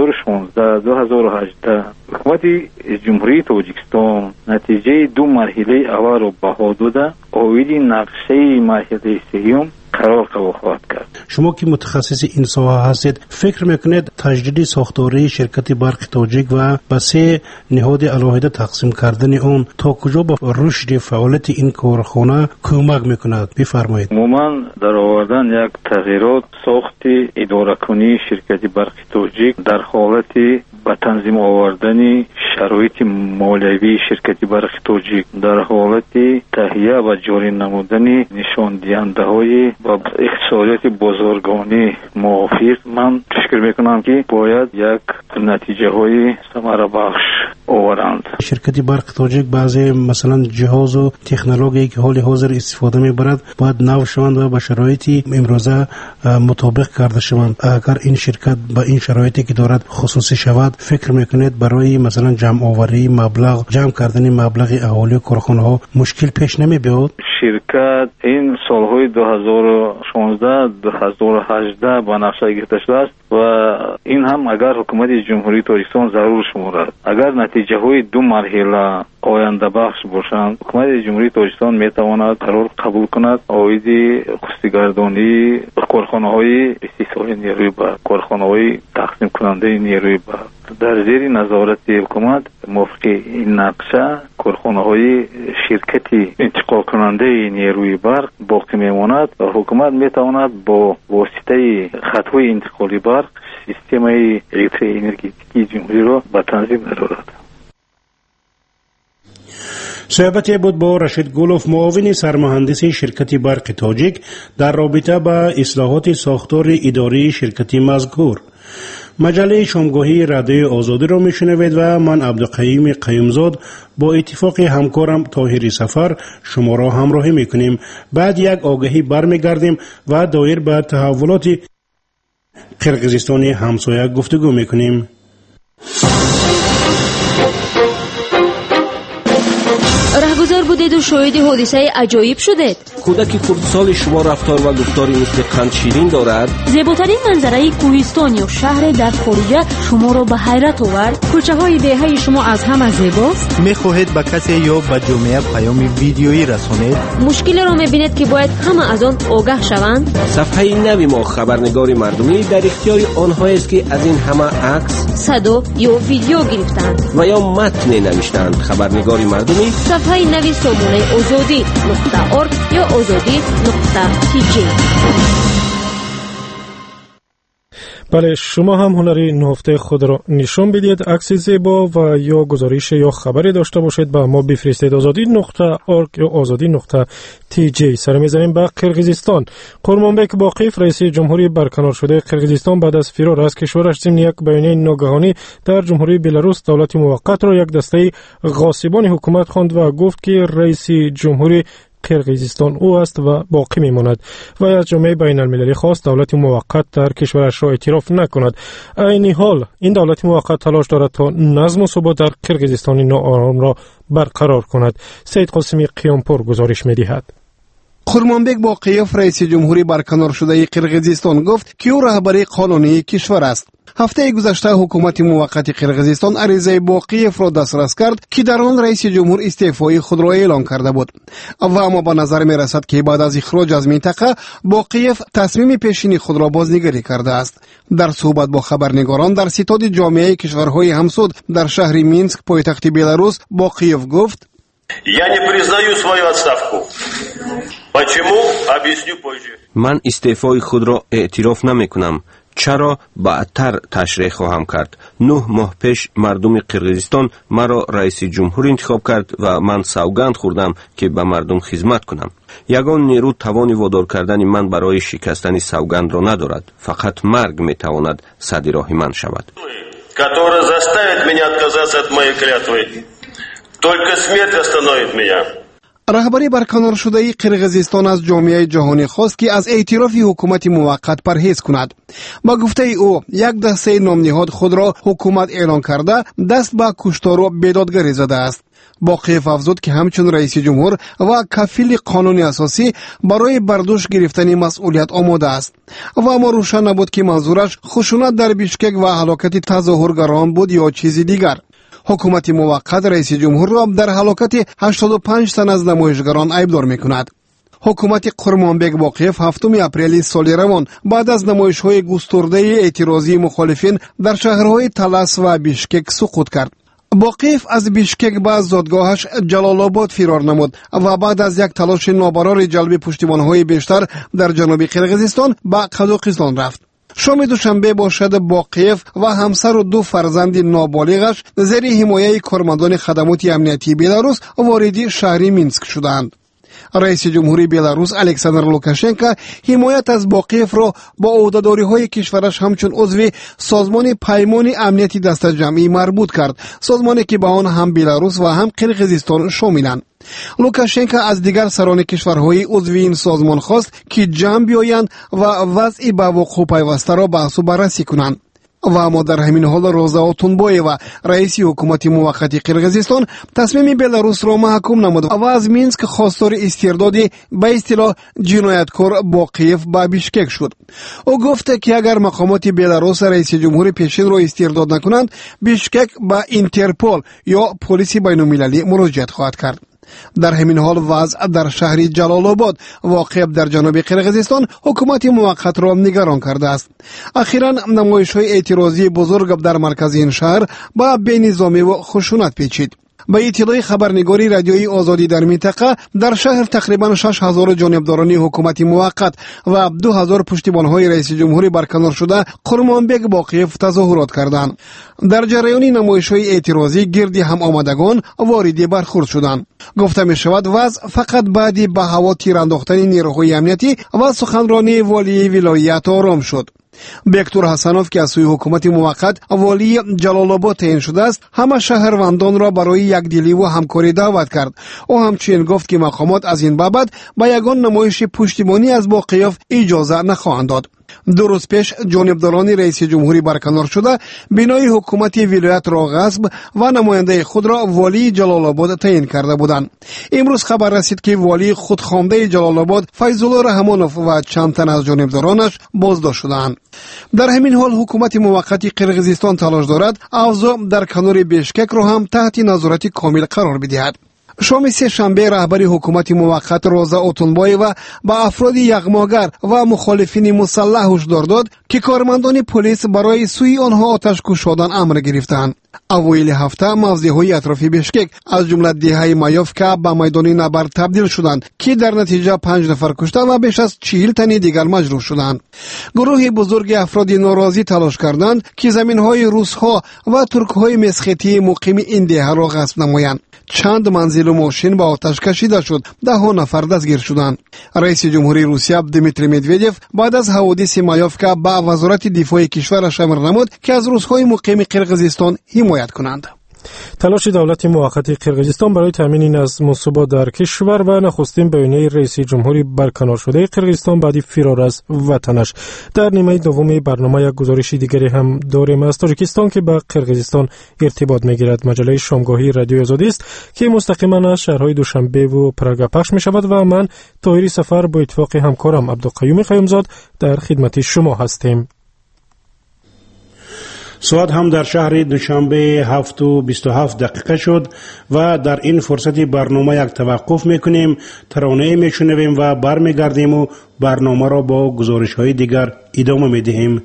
2016-2018 حکومت جمهوری تاجیکستان نتیجه 2 مرحله اول را بها داده اویدی نقشه مرحله سوم قرار خواهد کرد. شما که متخصص این ساحه هستید، فکر میکنید تجدید ساختاری شرکت برق تاجیک و به 3 نهاد علاهده تقسیم کردن اون تا کجا به رشد فعالیت این کارخانه کمک میکند؟ بفرمایید. عموما در آوردن یک تغییرات ساخت اداره کنی شرکت برق تاجیک در حالت به تنظیم آوردن شرایط مالیوی شرکت برق تاجیک، در حالت تهیه و جاری نمودن نشان دهنده های با اقتصادیات بازرگانی موافق، من فکر میکنم که باید یک نتیجه های ثمره بخش آورند. شرکت برق تاجیک بعضی مثلا جهاز و تکنولوژی که حال حاضر استفاده میبرد باید نو شوند و به شرایطی امروزه مطابق کرده شوند. اگر این شرکت با این شرایطی که دارد خصوصی شود، فکر میکنید برای مثلا جمع آوری مبلغ، جمع کردن مبلغ اهالی کارخانه ها مشکل پیش نمیاد؟ شرکت این سالهای 2016 2018 با نقشه گرفته شده است و این هم اگر حکومت جمهوری تاجیکستان ضرور شمارد، اگر نتیجه های دو مرحله آینده بخش باشند، حکومت جمهوری تاجیکستان میتواند قرار قبول کند آیدی خستگردانی کارخانه های استحصال نیروی برق، کارخانه های تقسیم کننده نیروی برق در زیر نظارت حکومت. موافق این نقشه کارخانه های شرکتی انتقال کننده نیروی برق باقی میماند و حکومت میتواند با واسطه خطهای انتقالی برق سیستم الکتروانرژیکی جمهوری را به تنظیم درآورد. صحبتی بود با رشید گولوف، معاون سرمهندس شرکت برق تاجیک در رابطه با اصلاحات ساختار اداری شرکت مذکور. مجله شامگاهی رادیو آزادی را میشنوید و من عبدالقیوم قیومزاد با اتفاق همکارم طاهری سفر شما را همراهی میکنیم. بعد یک آگهی برمیگردیم و دایر به تحولات قرقیزستان همسایه گفتگو میکنیم. رهگذر بودید و شاهد حادثه عجایب شدید. کودک کردسال شما رفتار و گفتاری مثل قند شیرین دارد. زیباترین منظره کوهستان یا شهر در خارجه شما را به حیرت آورد. کوچه های دهه شما از همه زیباست. میخواهید به کسی یا به جامعه پیام ویدیویی رسانید؟ مشکلی را میبینید که باید همه از آن آگاه شوند؟ صفحه نوی ما خبرنگار مردمی در اختیار آنهایی است که از این همه عکس، صدا یا ویدیو گرفتند و یا متن نوشتند. خبرنگار مردمی صفحه نوی سامانه آزادی.org یا آزادی.tg. بله، شما هم هنری نهفته خود را نشان بدید، عکس زیبا و یا گزارش یا خبری داشته باشید با ما بفرستید. آزادی.org یا آزادی.tg. سر می‌زنیم به قرقیزستان. قرمانبک باقیف رئیس جمهوری برکنار شده قرقیزستان بعد از فرار از کشورش ضمن یک بیانیه ناگهانی در جمهوری بلاروس دولت موقت را یک دسته غاصبان حکومت خواند و گفت که رئیس جمهوری قرقیزستان او است و باقی میماند و از جامعه بین المللی خواست دولت موقت در کشورش را اعتراف نکند. عین حال این دولت موقت تلاش دارد تا نظم و ثبات در قرقیزستان ناآرام را برقرار کند. سید قاسمی قیامپور گزارش می‌دهد. خورمانبک باقیف رئیس جمهوری برکنار شده قرقیزستان گفت که او رهبری قانونی کشور است. هفته گذشته حکومت موقت قرقیزستان عریضه باقیف را دسترس کرد که در آن رئیس جمهور استعفای خود را اعلان کرده بود و اما به نظر می رسد که بعد از اخراج از منطقه باقیف تصمیم پیشین خود را بازنگری کرده است. در صحبت با خبرنگاران در ستاد جامعه کشورهای همسود در شهر مینسک پایتخت بلاروس باقیف گفت: Я не признаю свою отставку. Почему? Объясню позже. من استعفای خود را اعتراف نمی کنم. چرا؟ بعدتر تشریح خواهم کرد. 9 ماه پیش مردم قرقیزستان مرا رئیس جمهور انتخاب کرد و من سوگند خوردم که به مردم خدمت کنم. یگان نیرو توان وادار کردن من برای شکستن سوگند را ندارد. فقط مرگ می تواند سد راه من شود. Который заставит меня отказаться от моей клятвы. Только смерть остановит меня. رهبری برکنار شده قرقیزستان از جامعه جهانی خواست که از اعتراف حکومت موقت پرهیز کند. با گفته او یک دسته نامنهاد خود را حکومت اعلان کرده دست به کشتار و بیدادگری زده است. باقیف افزود که همچون رئیس جمهور و کفیل قانون اساسی برای برداشت گرفتن مسئولیت آماده است و اما روشن نبود که منظورش خشونت در بیشکک و هلاکت تظاهرگران بود یا چیزی دیگر. حکومت موقت رئیس جمهور را در هلاکت 85 تن از نمایشگران عیبدار می‌کند. حکومت قرمانبک باقیف 7 اپریل سال روان بعد از نمایش‌های گسترده اعتراضی مخالفین در شهرهای تلاس و بیشکک سقوط کرد. باقیف از بیشکک به زادگاهش جلال آباد فرار نمود و بعد از یک تلاش نابرار جلب پشتیبان‌های بیشتر در جنوب قرقیزستان به قزاقستان رفت. شام دوشنبه باشد باقیف و همسر و 2 فرزند نابالغش زیر حمایه کارمندان خدمات امنیتی بلاروس وارد شهر مینسک شدند. رئیس جمهوری بلاروس الکساندر لوکاشنکو حمایت از باقیف را با عهده‌داری‌های کشورش همچون عضو سازمان پیمان امنیتی دست جمعی مربوط کرد، سازمانی که به آن هم بلاروس و هم قرقیزستان شاملند. لوکاشنکو از دیگر سران کشورهای عضو این سازمان خواست که جمع بیایند و وضع به وقوع پیوسته را بحث و بررسی کنند. و اما در همین حال روزا اوتونبویوا رئیس حکومت موقت قرقیزستان تصمیم بلاروس را محکوم نمود و از مینسک خواستار استردادی به اصطلاح جنایتکار باقیف به بیشکک شد. او گفت که اگر مقامات بلاروس رئیس جمهور پیشین را استرداد نکنند، بیشکک به اینترپول یا پلیس بین‌المللی مراجعت خواهد کرد. در همین حال وضع در شهر جلال آباد واقع در جنوب قرقیزستان حکومت موقت را نگران کرده است. اخیراً نمایش‌های اعتراضی بزرگ در مرکز این شهر با بی‌نظامی و خشونت پیچید. به اطلاع خبرنگاری رادیویی آزادی در منطقه، در شهر تقریباً 6000 جانبداران حکومت موقت و 2000 پشتیبان‌های رئیس جمهوری برکنار شده قرمانبگ باقیف تظاهرات کردند. در جریان نمایش‌های اعتراضی گردی هم آمدگان وارد برخورد شدند. گفته می شود وضع فقط بعد به هوا تیر انداختن نیروهای امنیتی و سخنرانی والی ولایت آرام شد. بکتور حسنوف که از سوی حکومت موقت والی جلال آباد تعیین شده است، همه شهروندان را برای یکدلی و همکاری دعوت کرد. او همچنین گفت که مقامات از این بابت به یگان نمایش پشتیبانی از باقیف اجازه نخواهند داد. 2 روز پیش جانبداران رئیس جمهوری برکنار شده بنای حکومت ولایت را غصب و نماینده خود را والی جلال آباد تعیین کرده بودند. امروز خبر رسید که والی خودخوانده جلال آباد فیض‌الله رحمانوف و چند تن از جانبدارانش بازداشت شدند. در همین حال حکومت موقت قرقیزستان تلاش دارد اوضاع در کنار بیشکک را هم تحت نظارت کامل قرار بدهد. شام سه شنبه رهبر حکومت موقت روزا اوتونبویوا با افراد یغماگر و مخالفین مسلح هشدار داد که کارمندان پلیس برای سوی آنها آتش گشودن امر گرفتند. اوایل هفته موضع‌های اطراف بیشکک از جمله دهه مایوفکا به میدان نبرد تبدیل شدند که در نتیجه 5 نفر کشته و بیش از 40 تن دیگر مجروح شدند. گروه بزرگ افراد ناراضی تلاش کردند که زمین‌های روس‌ها و ترک‌های مسختی مقیم این دهه را غصب نمایند. چند منزل و ماشین با آتش کشیده شد، 10 نفر دستگیر شدند. رئیس جمهوری روسیه دیمیتری مدودیف بعد از حوادث مایوفکا با وزارت دفاع کشورش امر نمود که از روس‌های مقیم قرقیزستان حمایت کنند. تلاش دولت موقت قرقیزستان برای تامین نظم و ثبات در کشور و نخستین بیانیه رئیس جمهوری برکنار شده قرقیزستان بعد فرار از وطنش. در نیمه دوم برنامه یک گزارش دیگری هم داریم از تاجیکستان که با قرقیزستان ارتباط میگیرد. مجله شامگاهی رادیو آزادی است که مستقیما از شهرهای دوشنبه و پراگ پخش می شود و من طاهری سفر با اتفاق همکارم عبدالقیوم قیومزاد در خدمت شما هستیم. ساعت هم در شهر دوشنبه 7:27 شد و در این فرصت برنامه یک توقف میکنیم، ترانه میشنویم و برمیگردیم و برنامه را با گزارش های دیگر ادامه میدهیم.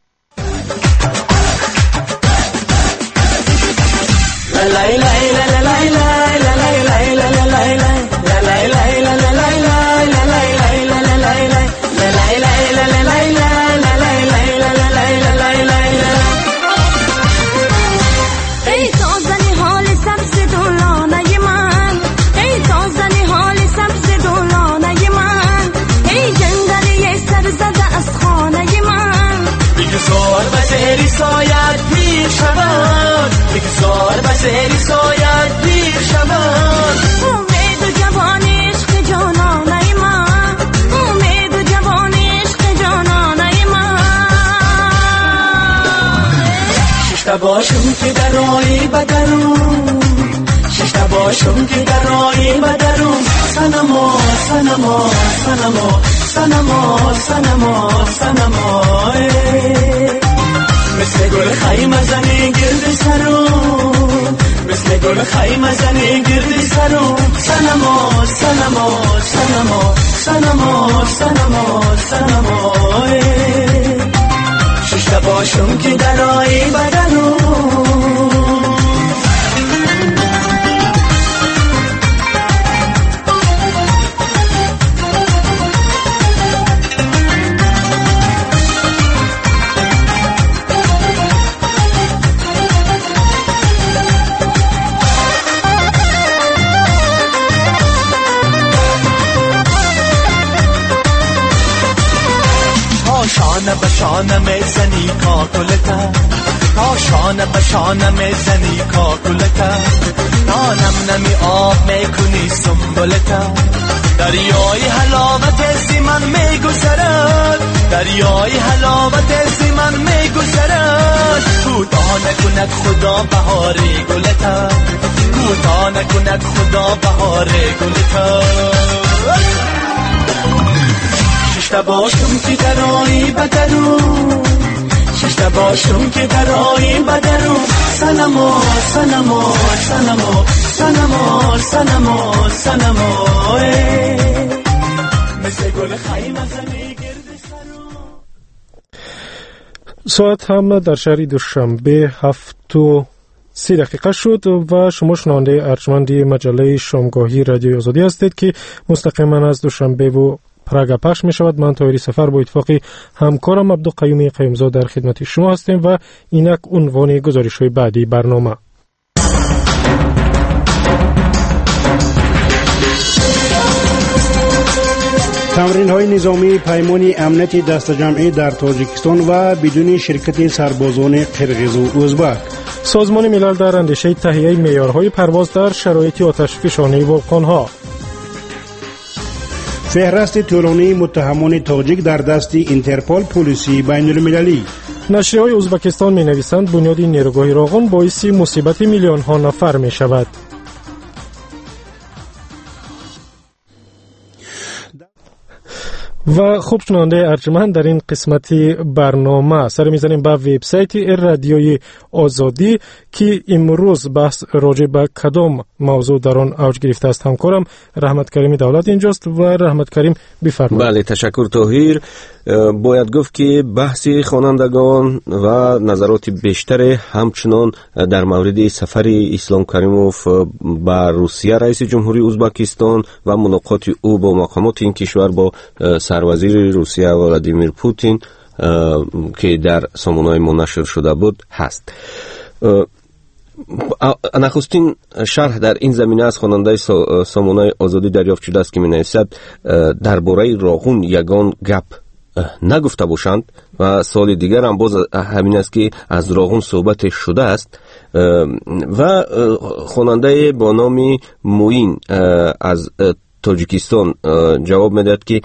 باشم که در رای بدرم، ششتا باشم که در رای بدرم، سنما سنما سنما سنما سنما سنما مثل گل خیمه زنی گرد سرم، مثل گل خیمه زنی گرد سرم، سنما سنما سنما سنما سنما سنما ششتا باشم که در رای بدرم. شانه به شانه میزنی کاکلتا، تا شانه به شانه میزنی کاکلتا، تا نم نمی آب میکنی سنبلتا، دریای حلاوت زی من میگذرد، دریای حلاوت زی من میگذرد، کوتاه نکند خدا بهار گلتا، کوتاه نکند خدا بهار گلتا. ششته باشم که درایی بدرون، ششته باشم که درایی بدرون، سنما سنما سنما سنما سنما سنما مثل گل خیمه زنی گرد سرو. ساعت هم در شهر دوشنبه 7:30 شد و شما شنونده ارجمند مجله شامگاهی رادیوی آزادی هستید که مستقیما از دوشنبه و پراگ پخش می شود. من طاهری سفر با اتفاقی همکارم عبدالقیوم قیومزاد در خدمت شما هستیم و اینک عنوان گزارش های بعدی برنامه. تمرین های نظامی پیمان امنیت دست جمعی در تاجیکستان و بدون شرکت سربازان قرقیز و ازبک. سازمان ملل در اندیشه تهیه معیارهای پرواز در شرایط آتشفشانی ولکان‌ها. فهرست طولانی متهمان تاجیک در دست اینترپول پلیسی بین المللی. نشریه‌های ازبکستان می‌نویسند بنیاد نیروگاه راغون باعث مصیبت میلیون ها نفر می‌شود. و خوب شنونده ارجمند، در این قسمتی برنامه سر میزنیم به وبسایت رادیوی آزادی که امروز بحث راجع به کدام موضوع در آن اوج گرفته است. همکارم رحمت کریم دولت اینجاست و رحمت کریم بفرمایید. بله، تشکر طاهر. باید گفت که بحث خوانندگان و نظرات بیشتر همچنان در مورد سفر اسلام کریموف به روسیه رئیس جمهوری ازبکستان و ملاقات او با مقامات این کشور با سروزیر روسیه ولادیمیر پوتین که در سامانه‌های ما نشر شده بود هست. نخستین شرح در این زمینه از خواننده سامانه آزادی دریافت شده است که می‌نویسد درباره راغون یگان گپ نگفته باشند و سال دیگر هم باز همین است که از راغون صحبت شده است. و خواننده با نام موین از تاجیکستان جواب میداد که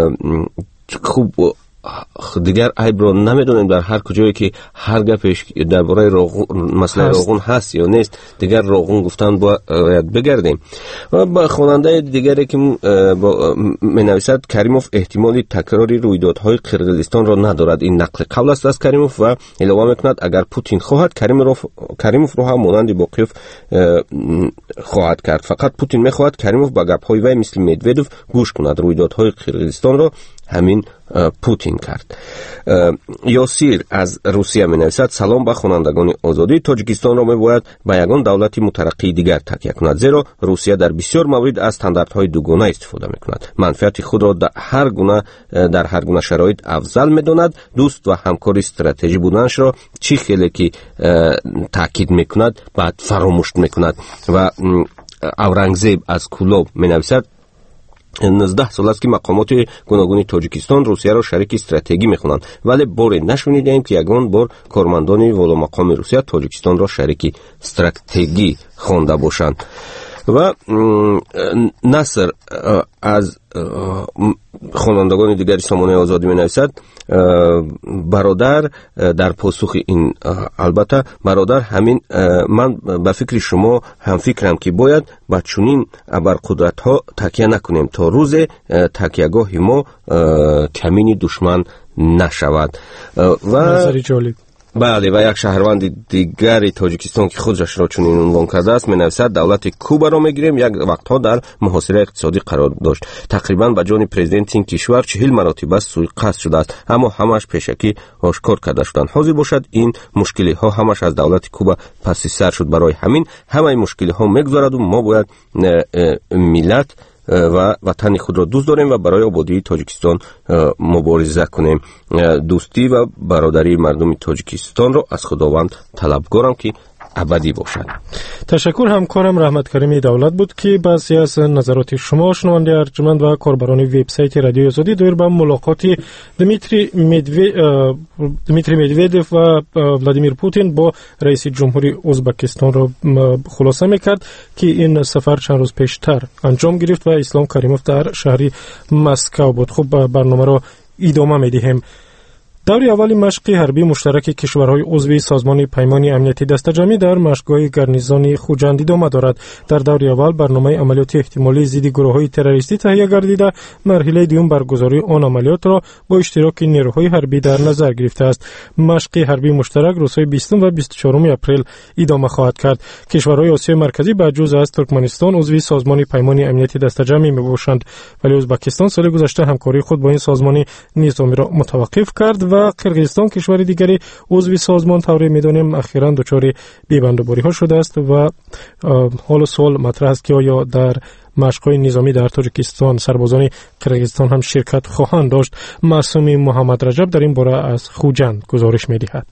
خوب دیگر عیب را نمیدونیم در هر کجایی که هر گپش درباره مسئله راغون هست یا نیست دیگر راغون گفتن باید بگردیم. و با خواننده دیگری که می‌نویسد کریموف احتمالی تکراری رویدادهای قرقیزستان را ندارد. این نقل قول است از کریموف و علاوه می‌کند اگر پوتین خواهد کریموف را هم مانند باقیوف خواهد کرد. فقط پوتین می‌خواهد کریموف با گپ‌های وی مثل مدودوف گوش کند. رویدادهای قرقیزستان را همین پوتین کرد. یاسیر از روسیه می نویسد سلام به خوانندگان آزادی. تاجیکستان را می باید به یگان دولت مترقی دیگر تکیه کند، زیرا روسیه در بسیار مورد از استانداردهای دوگانه استفاده می کند. منفعت خود را در هر گونه شرایط افضل می داند. دوست و همکار استراتژی بودنش را چی خیلی که تاکید می کند بعد فراموش می کند. و اورنگزیب از کولوب می نویسد 19 سال است که مقامات گوناگون تاجیکستان روسیه را شریک استراتژی می‌خوانند، ولی باری نشنیدیم که یگان بار کارمندان والا مقام روسیه تاجیکستان را شریک استراتژی خوانده باشند. و نصر از خوانندگان دیگر سامانه آزادی می‌نویسد برادر در پاسخ این البته برادر همین من به فکر شما هم فکرم که باید با چنین ابرقدرت‌ها تکیه نکنیم تا روز تکیهگاه ما کمین دشمن نشود. و نظری جالب. بله، و یک شهروند دیگری تاجیکستان که خودش را چنین عنوان کرده است می‌نویسد دولت کوبا را می‌گیریم. یک وقتها در محاصره اقتصادی قرار داشت. تقریبا به جان پرزیدنت این کشور 40 مرتبه سوءقصد شده است، اما همش پیشکی آشکار کرده شدند. حاضر باشد این مشکلی ها همش از دولت کوبا پس سر شد. برای همین همه مشکلی ها می‌گذرد و ما باید ملت و وطن خود را دوست داریم و برای آبادی تاجیکستان مبارزه کنیم. دوستی و برادری مردم تاجیکستان را از خداوند طلبگارم که ابدی باشد. تشکر. همکارم رحمت کریمی دولت بود که بعضی از نظرات شما شنونده ارجمند و کاربران وبسایت رادیو آزادی دایر به ملاقات دمیتری مدودوف و ولادیمیر پوتین با رئیس جمهوری ازبکستان را خلاصه میکرد که این سفر چند روز پیشتر انجام گرفت و اسلام کریموف در شهر مسکو بود. خب برنامه را ادامه میدیم. دور اول مشق حربی مشترک کشورهای عضو سازمان پیمان امنیتی دسته‌جمعی در مشق‌های گارنیزون خوجند ادامه دارد. در دور اول برنامه عملیات احتمالی ضد گروه‌های تروریستی تهیه گردیده، مرحله دوم برگزاری آن عملیات را با اشتراک نیروهای حربی در نظر گرفته است. مشق حربی مشترک روزهای 20 و 24 اپریل ادامه خواهد کرد. کشورهای آسیای مرکزی به جز از ترکمنستان عضو سازمان پیمان امنیتی دسته‌جمعی میباشند، ولی ازبکستان سال گذشته همکاری خود با این سازمان نظامی را متوقف کرد و قرقیزستان کشور دیگری عضو سازمان طوری می‌دانیم اخیراً دچار بی‌بندوباری‌ها شده است و حال سوال مطرح است که آیا در مشق‌های نظامی در تاجیکستان سربازان قرقیزستان هم شرکت خواهند داشت. معصوم محمد رجب در این باره از خوجند گزارش می‌دهد.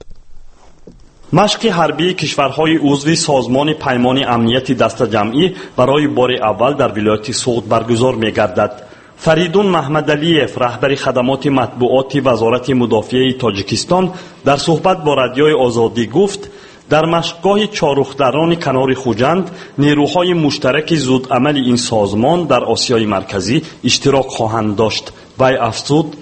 مشق حربی کشورهای عضو سازمان پیمان امنیتی دسته‌جمعی برای بار اول در ولایت سوغد برگزار می‌گردد. فریدون محمدعلیف رهبر خدمات مطبوعاتی وزارت مدافعه تاجیکستان در صحبت با رادیوی آزادی گفت در مشقگاه چهاررخدران کنار خوجند نیروهای مشترک زودعمل این سازمان در آسیای مرکزی اشتراک خواهند داشت. وی افزود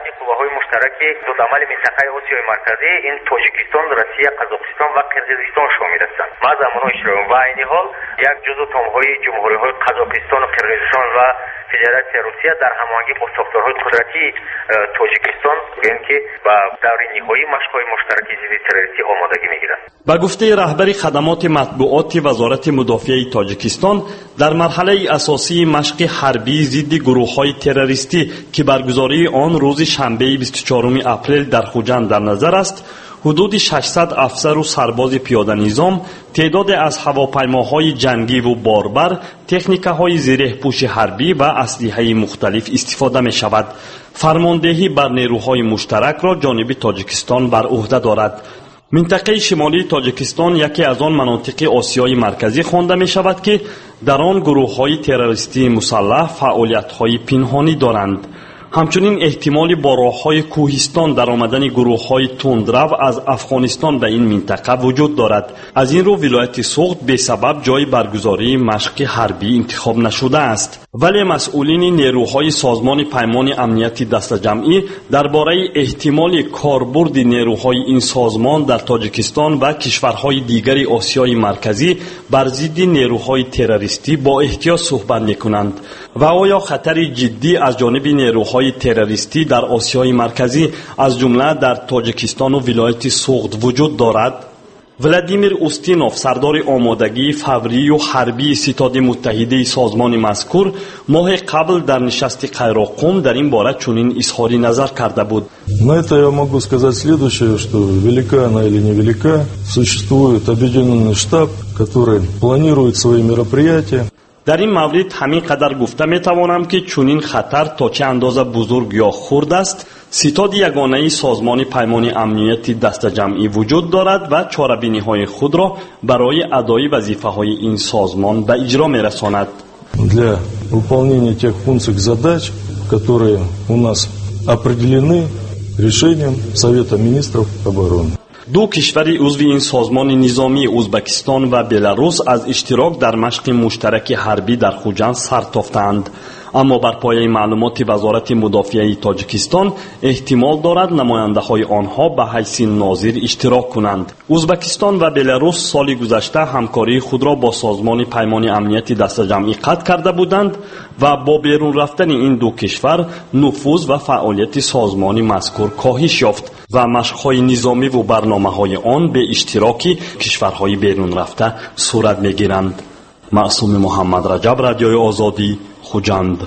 مشترک زودعمل منطقه آسیای مرکزی این تاجیکستان، روسیه، قزاقستان و قرقیزستان شامل هستند. ما زمان اشتراک و این حال یک جزء تامهای جمهوری‌های قزاقستان و قرقیزستان و فدراسیون روسیه در هماهنگی با ساختارهای قدرتی تاجیکستان گویند که با دور نهایی مشق‌های مشترک ضد تروریستی آمادگی می‌گیرند. با گفته رهبر خدمات مطبوعاتی وزارت مدافعه تاجیکستان، در مرحله اساسی مشق حربی ضد گروه‌های تروریستی که برگزاری آن روز شنبه 24 اپریل در خوجند در نظر است، حدود 600 افسر و سرباز پیاده نظام، تعداد از هواپیماهای جنگی و باربر، تکنیک‌های زیره‌پوش حربی و اسلحه مختلف استفاده می‌شود. فرماندهی بر نیروهای مشترک را جانب تاجیکستان بر عهده دارد. منطقه شمالی تاجیکستان یکی از آن مناطق آسیای مرکزی خوانده می‌شود که در آن گروه‌های تروریستی مسلح فعالیت‌های پنهانی دارند. همچنین احتمالی با راه‌های کوهستان در آمدن گروه‌های تندرو از افغانستان به این منطقه وجود دارد. از این رو ولایت سوغد به سبب جای برگزاری مشق حربی انتخاب نشده است. ولی مسئولین نیروهای سازمان پیمان امنیتی دسته‌جمعی درباره احتمال کاربرد نیروهای این سازمان در تاجیکستان و کشورهای دیگر آسیای مرکزی بر ضد نیروهای تروریستی با احتیاط صحبت می‌کنند و آیا خطر جدی از جانب نیروهای تروریستی در آسیای مرکزی از جمله در تاجیکستان و ولایت سوغد وجود دارد؟ ولادیمیر اوستینوف سردار آمادگی فوری و حربی ستاد متحده سازمان مذکور ماه قبل در نشست قیراقم در این باره چنین اظهار نظر کرده بود. На это я могу сказать следующее, что велика она или невелика, существует объединенный штаб, который планирует свои мероприятия. در این مورد همین قدر گفته می توانم که چنین خطر تا چه اندازه بزرگ یا خرد است، ستاد یگانه سازمان پیمان امنیتی دسته‌جمعی وجود دارد و چاره‌بینی‌های خود را برای ادای وظیفه‌های این سازمان به اجرا می‌رساند. Для выполнения тех функций и задач, которые у нас определены решением Совета министров обороны. دو کشور عضو این سازمان نظامی ازبکستان و بلاروس از اشتراک در مشق مشترک حربی در خوجند سر تافتند، اما بر پایه معلومات وزارت مدافعه تاجیکستان احتمال دارد نماینده‌های آنها به حیث ناظر اشتراک کنند. ازبکستان و بلاروس سال گذشته همکاری خود را با سازمان پیمان امنیتی دسته‌جمعی قطع کرده بودند و با بیرون رفتن این دو کشور نفوذ و فعالیت سازمان مذکور کاهش یافت و مشق‌های نظامی و برنامه‌های آن به اشتراک کشورهای بیرون رفته صورت می‌گیرند. معصوم محمد رجب، رادیوی آزادی، خوجند.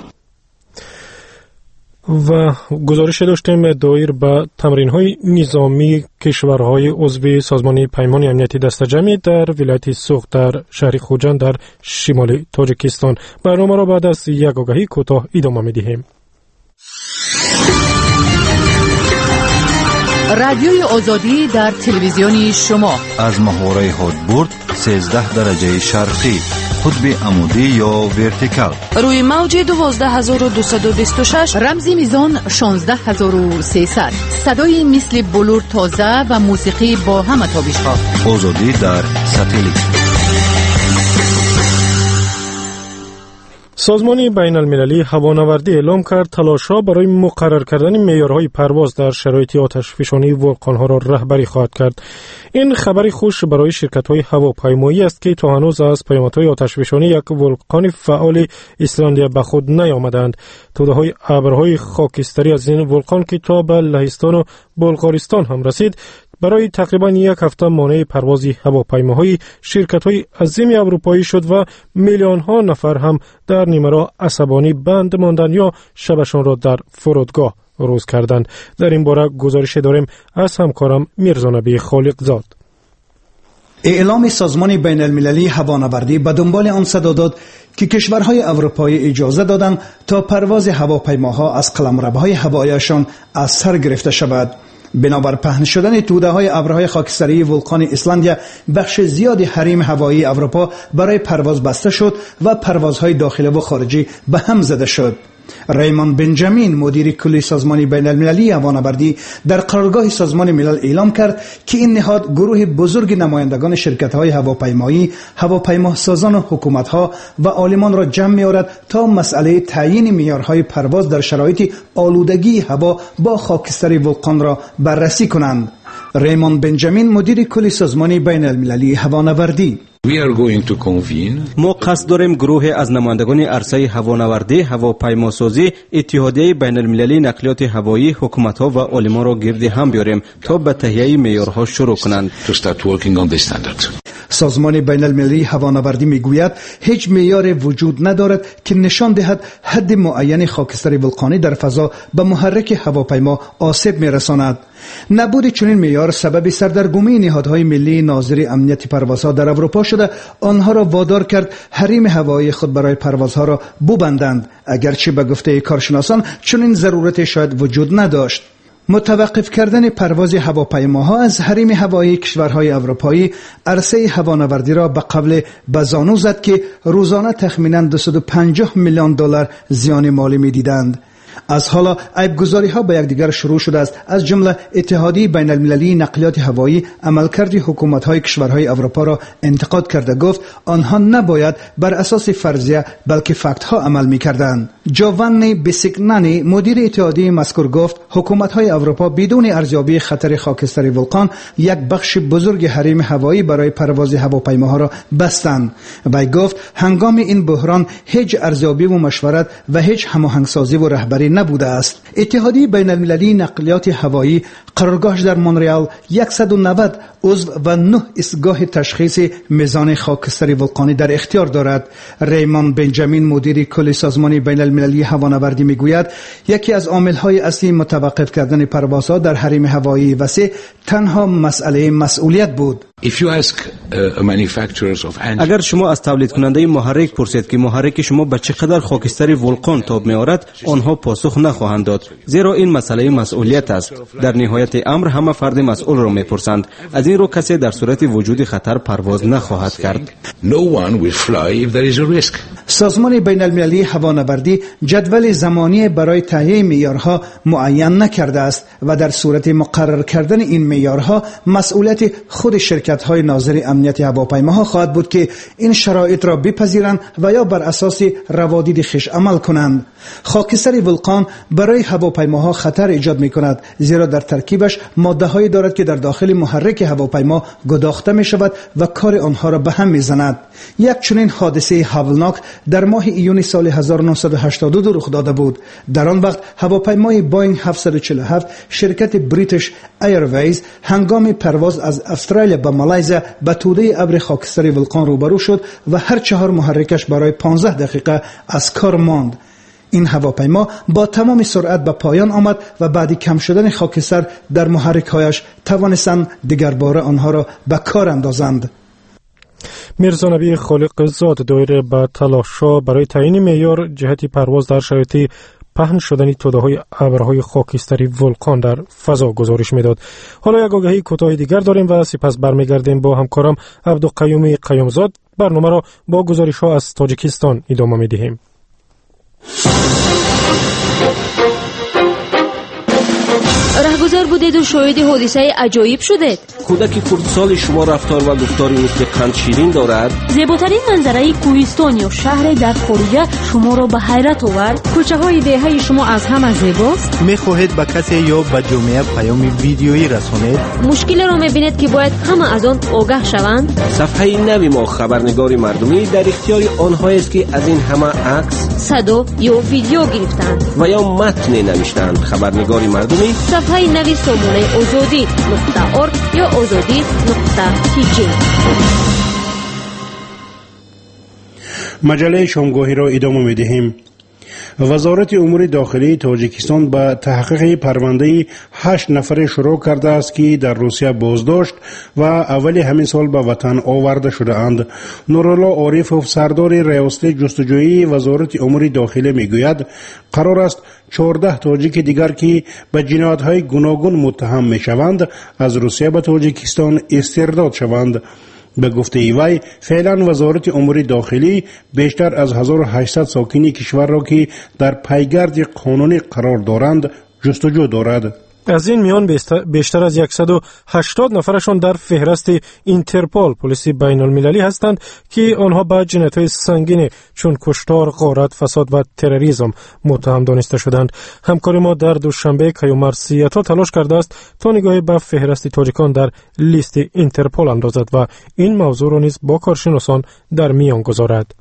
و گزارش داشتیم دایر به تمرین‌های نظامی کشورهای عضو سازمان پیمان امنیتی دسته‌جمعی در ولایت سوغد در شهر خوجند در شمال تاجیکستان. برنامه را بعد از یک آگهی کوتاه ادامه می‌دهیم. رادیوی آزادی در تلویزیون شما از محوره هادبورد 13 درجه شرقی، قطب عمودی یا ورتیکال، روی موج 12226، رمز میزان 16300، صدای مثل بلور تازه و موسیقی با همه تابش‌ها. آزادی در ساتلیت. سازمان بین المللی هوانوردی اعلام کرد تلاش‌ها برای مقرر کردن معیارهای پرواز در شرایط آتشفشانی ولکان‌ها را رهبری خواهد کرد. این خبری خوش برای شرکت‌های هواپیمایی است که تا هنوز از پیامدهای آتشفشانی یک ولکان فعال ایسلندیا به خود نیامدند. توده‌های ابرهای خاکستری از این ولکان که تا به لهستان و بلغارستان هم رسید برای تقریبا یک هفته مانع پرواز هواپیماهای شرکت‌های عظیم اروپایی شد و میلیون‌ها نفر هم در نیمه‌راه عصبانی بند ماندند یا شبشان را در فرودگاه روز کردند. در این باره گزارش داریم از همکارم میرزا نبی خالقزاد. اعلام سازمان بین المللی هوانوردی به دنبال آن صدا داد که کشورهای اروپایی اجازه دادند تا پرواز هواپیماها از قلمروهای هواییشان از سر گرفته شود. بنابر پهن شدن توده‌های ابرهای خاکستری ولکان ایسلندیا، بخش زیادی حریم هوایی اروپا برای پرواز بسته شد و پروازهای داخلی و خارجی به هم زده شد. ریموند بنجامین، مدیر کلی سازمان بین المللی هوانوردی، در قرارگاه سازمان ملل اعلام کرد که این نهاد گروه بزرگ نمایندگان شرکت‌های هواپیمایی، هواپیماسازان و حکومت‌ها و عالمان را جمع می‌آورد تا مسئله تعیین معیارهای پرواز در شرایط آلودگی هوا با خاکستری ولکان را بررسی کنند. ریموند بنجامین، مدیر کلی سازمان بین المللی هوانوردی: ما قصد داریم گروه از نمایندگان عرصه هوانوردی، هواپیماسازی، اتحادیه بین المللی نقلیات هوایی، حکومت‌ها و عالمان را گرد هم بیاریم تا به تهیه معیارها شروع کنند. سازمان بین المللی هوانوردی میگوید هیچ معیار وجود ندارد که نشان دهد حد معین خاکستر ولکانی در فضا به محرک هواپیما آسیب میرساند. نبود چنین معیار سبب سردرگمی نهادهای ملی ناظر امنیت پروازها در اروپا شده آنها را وادار کرد حریم هوایی خود برای پروازها را ببندند، اگرچه به گفته کارشناسان چنین ضرورت شاید وجود نداشت. متوقف کردن پرواز هواپیماها از حریم هوایی کشورهای اروپایی عرصه هوانوردی را به قبل به زانو زد که روزانه تخمیناً 250 میلیون دلار زیان مالی می‌دیدند. از حالا عیب‌گذاری‌ها به یکدیگر شروع شده است. از جمله اتحادیه بین المللی نقلیات هوایی عملکرد حکومت‌های کشورهای اروپا را انتقاد کرده گفت آنها نباید بر اساس فرضیه بلکه فکت‌ها عمل می‌کردند. جوانی بیسیگنانی، مدیر اتحادیه مذکور گفت حکومت‌های اروپا بدون ارزیابی خطر خاکستری ولکان یک بخش بزرگ حریم هوایی برای پرواز هواپیماها را بستند. وی گفت هنگام این بحران هیچ ارزیابی و مشورت و هیچ هماهنگسازی و رهبری نبوده است. اتحادیه بین المللی نقلیات هوایی قرارگاهش در مونترال 190 عضو و 9 ایستگاه تشخیص میزان خاکستری ولکانی در اختیار دارد. ریموند بنجامین، مدیر کل سازمان بین المللی هوانوردی میگوید یکی از عامل‌های اصلی متوقف کردن پروازها در حریم هوایی وسیع تنها مسئله مسئولیت بود. اگر شما از تولید کننده محرک پرسید که محرک شما به چقدر خاکستری ولکان تاب می‌آورد، آنها پاسخ نخواهند داد، زیرا این مسئله مسئولیت است. در نهایت امر همه فرد مسئول را می‌پرسند. از این رو کسی در صورت وجود خطر پرواز نخواهد کرد. سازمان بین المللی هوانوردی جدول زمانی برای تهیه معیارها معین نکرده است و در صورت مقرر کردن این معیارها مسئولیت خود شرکت‌های ناظر امنیت هواپیماها خواهد بود که این شرایط را بپذیرند و یا بر اساس روادید خویش عمل کنند. خاکستر ولکان برای هواپیماها خطر ایجاد می‌کند، زیرا در ترکیبش ماده‌هایی دارد که در داخل محرک هواپیما گداخته می‌شود و کار آنها را به هم می‌زند. یک چنین حادثه هولناک در ماه ایون سال 1982 رخ داده بود. در آن وقت هواپیمای باینگ 747 شرکت بریتیش ایرویز هنگام پرواز از استرالیا به مالایزیا به توده ابر خاکستری ولکان روبرو شد و هر 4 محرکش برای 15 دقیقه از کار ماند. این هواپیما با تمام سرعت به پایان آمد و بعد کم شدن خاکستر در محرک‌هایش توانستند دیگر باره آنها را به کار اندازند. میرزا نبی خالقزاد دایر به تلاش‌ها برای تعیین معیار جهت پرواز در شرایط پهن شدن توده‌های ابرهای خاکستری ولکان در فضا گزارش میداد. حالا یک آگهی کوتاه دیگر داریم و سپس برمیگردیم با همکارم عبدالقیوم قیومزاد. برنامه را با گزارش‌ها از تاجیکستان ادامه می‌دهیم. رهگذر بودید و شاهد حادثه عجایب شدید. کودک خردسال شما رفتار و گفتاری مثل قند شیرین دارد. زیباترین منظره کوهستان یا شهر در خروجه شما را به حیرت آورد. کوچه های دهه شما از همه زیباست. میخواهید به کسی یا به جامعه پیام ویدیویی رسانید؟ مشکل را میبینید که باید همه از آن آگاه شوند. صفحه نوی ما خبرنگار مردمی در اختیار آنهایی است که از این همه عکس، صدا یا ویدیو گرفتند و یا متن نوشتند. خبرنگار مردمی صفحه نوی سامانه آزادی.org یا آزادی.tk. مجله شامگاهی را ادامه می‌دهیم. وزارت امور داخلی تاجیکستان به تحقیق پرونده 8 نفر شروع کرده است که در روسیه بازداشت و اول همین سال به وطن آورده شده اند. نورالله عارفوف سردار ریاست جستجویی وزارت امور داخلی میگوید قرار است 14 تاجیک دیگر که به جنایت‌های گوناگون متهم میشوند از روسیه به تاجیکستان استرداد شوند. به گفته وی فعلا وزارت امور داخلی بیشتر از 1800 ساکن کشور را که در پیگرد قانونی قرار دارند جستجو دارد. از این میان بیشتر از 180 نفرشان در فهرست اینترپول پلیس بین المللی هستند که آنها به جنایت‌های سنگین چون کشتار، غارت، فساد و تروریسم متهم دانسته شدند. همکار ما در دوشنبه کیومرث سیاتا تلاش کرده است تا نگاهی به فهرست تاجیکان در لیست اینترپول اندازد و این موضوع را نیز با کارشناسان در میان گذارد.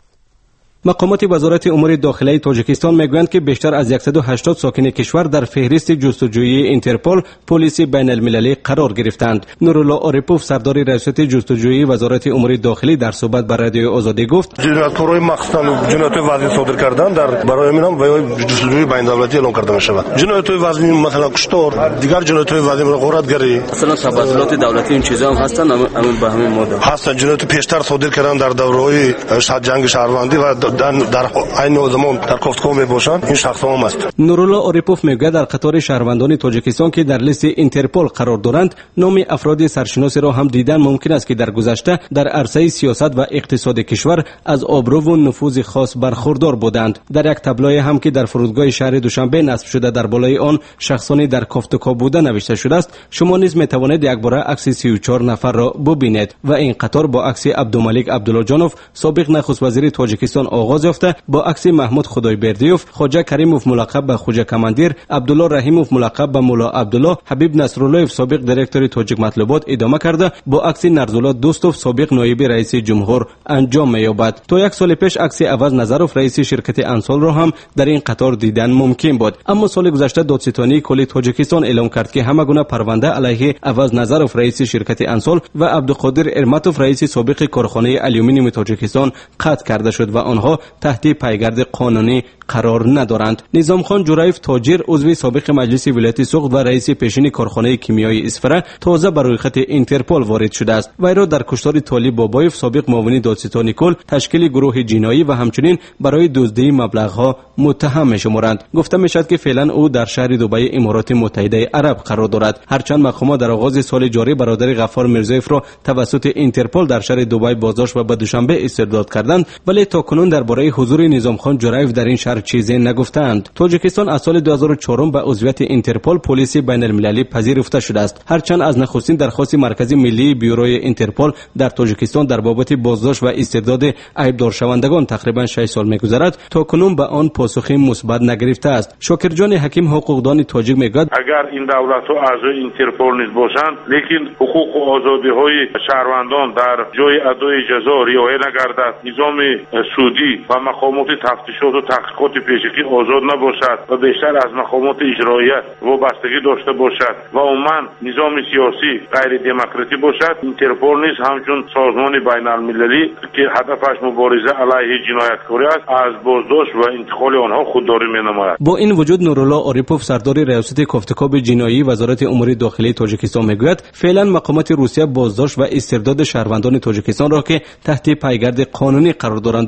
مقامات وزارت امور داخلی تاجیکستان میگویند که بیشتر از 180 ساکن کشور در فهرست جستجویی اینترپول پلیس بین المللی قرار گرفتند. نورالله عارفوف سردار ریاست جستجویی وزارت امور داخلی در صحبت با رادیو آزادی گفت جنایتکارای مخصوصا جنایت‌های وزنی صادر کردن در برای من و جستجوی بین دولتی اعلام کرده می‌شود. جنایت‌های وزنی مثلا کشتار، دیگر جنایت‌های وزنی غارتگری، مثلا تبادلات دولتی این چیزا هم هستن، همین به همین ماده هستن. جنایت پیشتر صادر کردن در دوره‌های جنگ شهروندی و در این زمان در کوفتکو میباشند. این شخصا هم است. نورالله عارفوف میگوید در قطار شهروندان تاجیکستان که در لیست اینترپول قرار دارند نام افراد سرشناس را هم دیدن ممکن است که در گذشته در عرصه سیاست و اقتصاد کشور از آبرو و نفوذ خاص برخوردار بودند. در یک تابلوی هم که در فرودگاه شهر دوشنبه نصب شده در بالای آن شخصانی در کوفتکو بوده نوشته شده است. شما نیز میتوانید یک باره عکس 34 نفر را ببینید و این قطار با عکس عبدالملک عبدالجانوف سابق نخست وزیر تاجیکستان آغاز یافته با عکس محمود خدایبردیوف، خواجه کریموف ملقب به خوجه کماندیر، عبدالله رحیموف ملقب به مولا عبدالله، حبیب نصراللهوف سابق دیرکتور تاجیک مطلوبات ادامه کرده با عکس نرزالله دوستوف سابق نایب رئیس جمهور انجام می‌یابد. تا یک سال پیش عکس عوض نظروف رئیس شرکت انسول را هم در این قطار دیدن ممکن بود، اما سال گذشته دادستانی کل تاجیکستان اعلام کرد که همه گونه پرونده علیه عوض نظروف رئیس شرکت انسول و عبدالقادر ارمتوف رئیس سابق کارخانه آلومینیوم تاجیکستان قطع کرده شد و آنها تحت پیگرد قانونی قرار ندارند. نظام خان جورایف تاجر عضو سابق مجلس ولایت سوخت و رئیس پیشین کارخانه کیمیایی اسفره تازه بر روی خط اینترپول وارد شده است. وی را در کشتار طالب بابایف سابق معاون دادستانی کل تشکیل گروه جنایی و همچنین برای دزدی مبلغ‌ها متهم می‌شمارند. گفته می‌شد که فعلا او در شهر دبی امارات متحده عرب قرار دارد. هرچند مقامات در آغاز سال جاری برادر غفار میرزایف را توسط اینترپول در شهر دبی بازداشت و به دوشنبه استرداد کردند، ولی تاکنون درباره حضور نظام خان جورایف در این شهر چیزی نگفتند. تاجیکستان از سال 2004 به عضویت اینترپول پلیس بین المللی پذیرفته شده است. هرچند از نخستین درخواست مرکزی ملی بیوروی اینترپول در تاجیکستان در بابت بازداشت و استرداد عیبدار شوندگان تقریبا 6 سال می‌گذرد، تاکنون به آن پاسخی مثبت نگرفته است. شاکرجان حکیم حقوقدان تاجیک میگوید اگر این دولت‌ها اعضای اینترپول نیز باشند لیکن حقوق و آزادی‌های شهروندان در جای ادای جزا رعایت نگردد، نظام سودی و مقامات تفتیشات و تحقیقات پیشگی آزاد نباشد و بیشتر از مقامات اجرایی وابستگی داشته باشد و عموما نظام سیاسی غیر دموکراتی باشد، اینترپول نیز همچون سازمان بین المللی که هدفش مبارزه علیه جنایتکاری است از بازداشت و انتقال آنها خودداری می‌نماید. با این وجود نورالله عارفوف سردار ریاست کوفتکوب جنایی وزارت امور داخلی تاجیکستان میگوید فعلا مقامات روسیه بازداشت و استرداد شهروندان تاجیکستان را که تحت پیگرد قانونی قرار دارند و بیرون